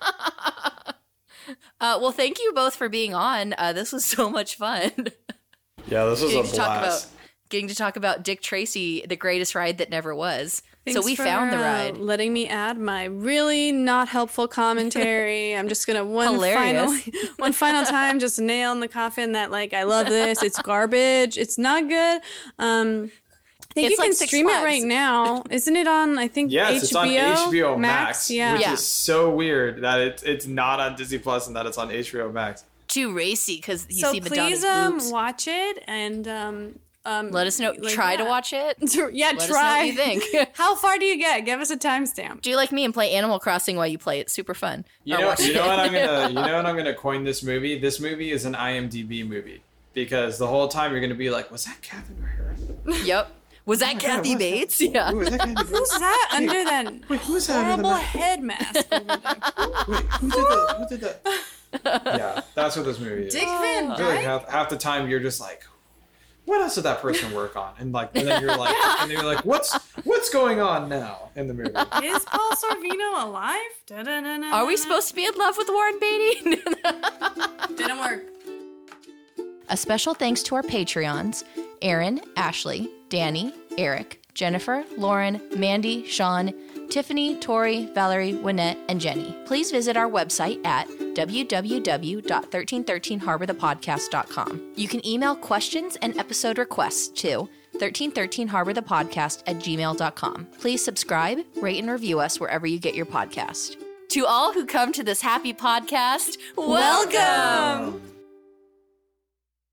uh, well, thank you both for being on. Uh, this was so much fun. Yeah, this was getting a to talk blast. about getting to talk about Dick Tracy, the greatest ride that never was. Thanks so we for, found the uh, ride. letting me add my really not helpful commentary. I'm just gonna one Hilarious. final one final time just nail in the coffin that like I love this. It's garbage. It's not good. Um, I think It's you like can Six stream Flags. it right now. Isn't it on? I think Yes, H B O it's on H B O Max, Yeah. which Yeah. is so weird that it's it's not on Disney Plus and that it's on H B O Max. Too racy because you So see Madonna's please um boobs. watch it and um um Let us know. like, Try to yeah. watch it. Yeah, Let us know try. what you think. How far do you get? Give us a timestamp. Do like me and play Animal Crossing while you play. It's super fun. You Or know, watch you know it. what I'm gonna, you know what I'm gonna coin this movie. This movie is an IMDb movie because the whole time you're gonna be like, was that Catherine O'Hara? Yep. Was that God, Kathy what's Bates? that? Yeah. Ooh, is that Kathy Bates? Who's that under that Wait, who's that under the horrible mask? head mask? over there? Wait, who did that? Who did that? Yeah, that's what this movie is. Dick Van I feel like Dyke? half, half the time you're just like, what else did that person work on? And like, and then you're like, and then you're like, what's what's going on now in the movie? Is Paul Sorvino alive? Da-da-da-da-da. Are we supposed to be in love with Warren Beatty? Didn't work. A special thanks to our Patreons, Aaron, Ashley, Danny, Eric, Jennifer, Lauren, Mandy, Sean, Tiffany, Tori, Valerie, Wynette, and Jenny. Please visit our website at w w w dot thirteen thirteen harbor the podcast dot com. You can email questions and episode requests to thirteen thirteen harbor the podcast at gmail dot com. Please subscribe, rate, and review us wherever you get your podcast. To all who come to this happy podcast, welcome!